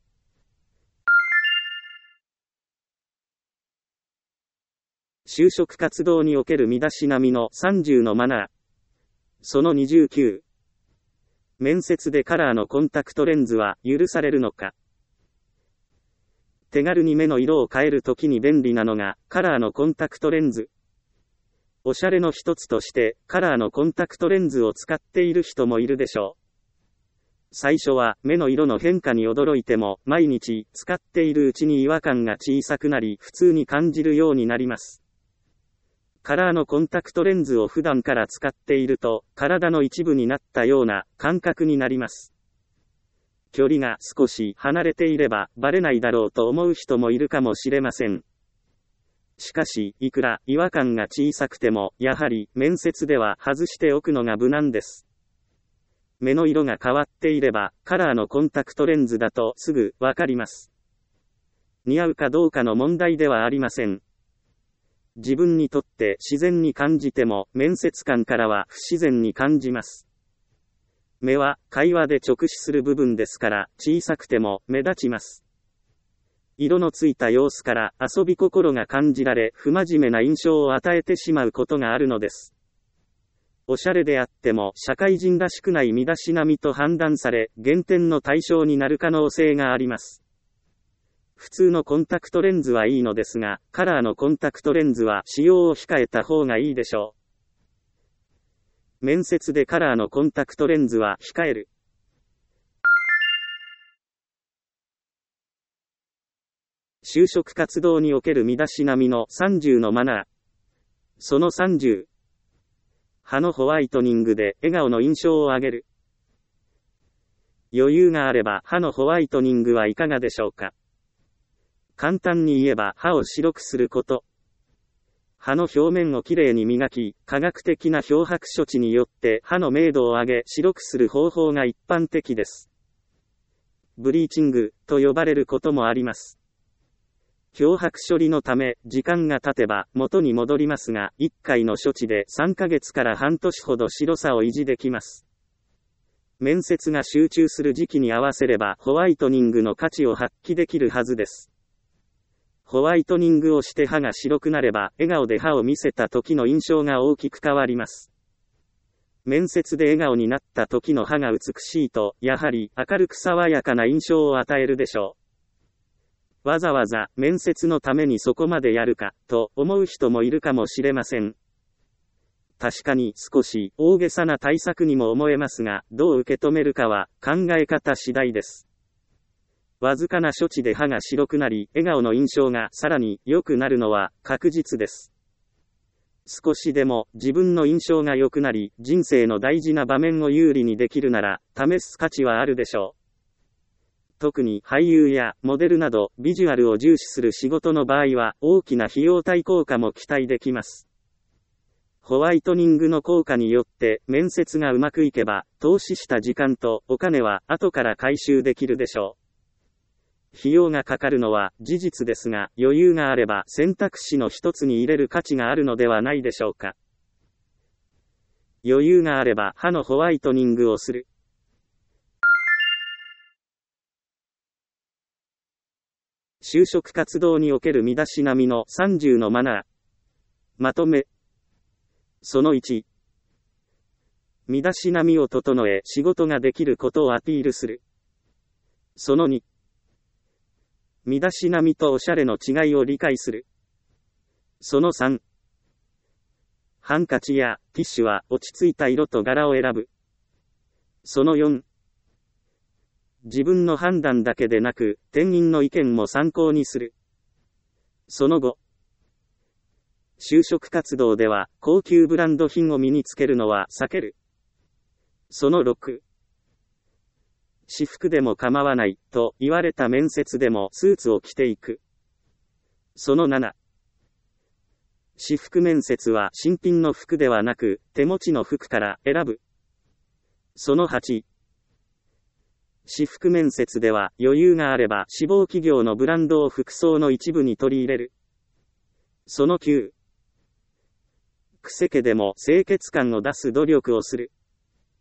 就職活動における身だしなみの30のマナー。その29。面接でカラーのコンタクトレンズは許されるのか。手軽に目の色を変えるときに便利なのがカラーのコンタクトレンズ。おしゃれの一つとしてカラーのコンタクトレンズを使っている人もいるでしょう。最初は目の色の変化に驚いても毎日使っているうちに違和感が小さくなり普通に感じるようになります。カラーのコンタクトレンズを普段から使っていると体の一部になったような感覚になります。距離が少し離れていればバレないだろうと思う人もいるかもしれません。しかし、いくら違和感が小さくても、やはり面接では外しておくのが無難です。目の色が変わっていれば、カラーのコンタクトレンズだとすぐわかります。似合うかどうかの問題ではありません。自分にとって自然に感じても、面接官からは不自然に感じます。目は会話で直視する部分ですから、小さくても目立ちます。色のついた様子から遊び心が感じられ不真面目な印象を与えてしまうことがあるのです。おしゃれであっても社会人らしくない身だしなみと判断され減点の対象になる可能性があります。普通のコンタクトレンズはいいのですが、カラーのコンタクトレンズは使用を控えた方がいいでしょう。面接でカラーのコンタクトレンズは控える。就職活動における身だしなみの30のマナー。その30。歯のホワイトニングで笑顔の印象を上げる。余裕があれば歯のホワイトニングはいかがでしょうか。簡単に言えば歯を白くすること。歯の表面をきれいに磨き、科学的な漂白処置によって歯の明度を上げ白くする方法が一般的です。ブリーチングと呼ばれることもあります。漂白処理のため、時間が経てば元に戻りますが、1回の処置で3ヶ月から半年ほど白さを維持できます。面接が集中する時期に合わせれば、ホワイトニングの価値を発揮できるはずです。ホワイトニングをして歯が白くなれば、笑顔で歯を見せた時の印象が大きく変わります。面接で笑顔になった時の歯が美しいと、やはり明るく爽やかな印象を与えるでしょう。わざわざ面接のためにそこまでやるか、と思う人もいるかもしれません。確かに少し大げさな対策にも思えますが、どう受け止めるかは考え方次第です。わずかな処置で歯が白くなり、笑顔の印象がさらに良くなるのは確実です。少しでも自分の印象が良くなり、人生の大事な場面を有利にできるなら、試す価値はあるでしょう。特に俳優やモデルなどビジュアルを重視する仕事の場合は大きな費用対効果も期待できます。ホワイトニングの効果によって面接がうまくいけば投資した時間とお金は後から回収できるでしょう。費用がかかるのは事実ですが、余裕があれば選択肢の一つに入れる価値があるのではないでしょうか。余裕があれば歯のホワイトニングをする。就職活動における身だしなみの30のマナー。まとめ。その1。身だしなみを整え、仕事ができることをアピールする。その2。身だしなみとおしゃれの違いを理解する。その3。ハンカチやティッシュは落ち着いた色と柄を選ぶ。その4。自分の判断だけでなく、店員の意見も参考にする。その後、就職活動では、高級ブランド品を身につけるのは避ける。その6、私服でも構わない、と言われた面接でもスーツを着ていく。その7、私服面接は新品の服ではなく、手持ちの服から選ぶ。その8、私服面接では余裕があれば志望企業のブランドを服装の一部に取り入れる。その9、くせ毛でも清潔感を出す努力をする。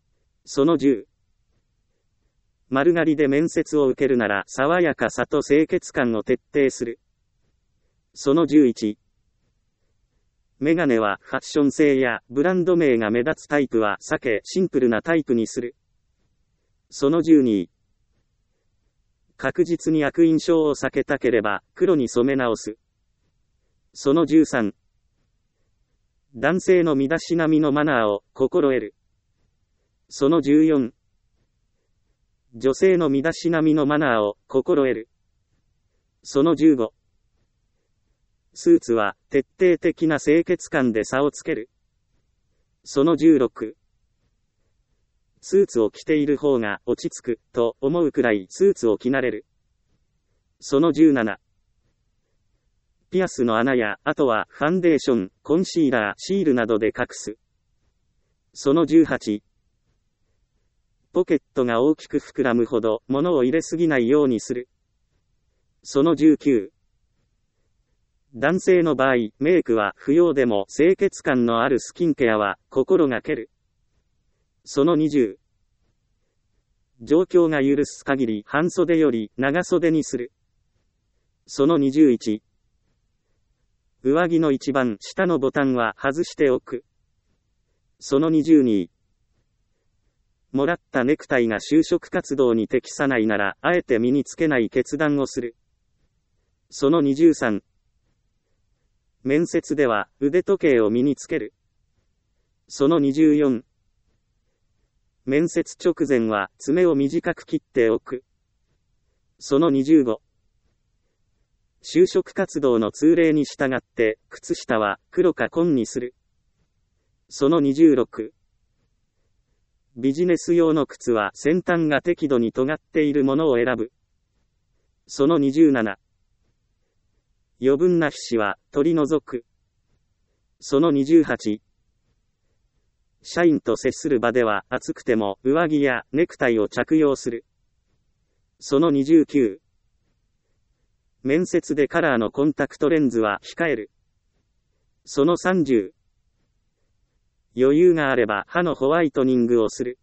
その10。丸刈りで面接を受けるなら爽やかさと清潔感を徹底する。その11。メガネはファッション性やブランド名が目立つタイプは避けシンプルなタイプにする。その12。確実に悪印象を避けたければ黒に染め直す。その13。男性の身だしなみのマナーを心得る。その14。女性の身だしなみのマナーを心得る。その15。スーツは徹底的な清潔感で差をつける。その16。スーツを着ている方が落ち着くと思うくらいスーツを着慣れる。その17。ピアスの穴や、あとはファンデーション、コンシーラー、シールなどで隠す。その18。ポケットが大きく膨らむほど物を入れすぎないようにする。その19。男性の場合、メイクは不要でも清潔感のあるスキンケアは心がける。その20。状況が許す限り半袖より長袖にする。その21。上着の一番下のボタンは外しておく。その22。もらったネクタイが就職活動に適さないなら、あえて身につけない決断をする。その23。面接では腕時計を身につける。その24。面接直前は爪を短く切っておく。その25。就職活動の通例に従って靴下は黒か紺にする。その26。ビジネス用の靴は先端が適度に尖っているものを選ぶ。その27。余分な皮脂は取り除く。その28。社員と接する場では暑くても上着やネクタイを着用する。その29。面接でカラーのコンタクトレンズは控える。その30。余裕があれば歯のホワイトニングをする。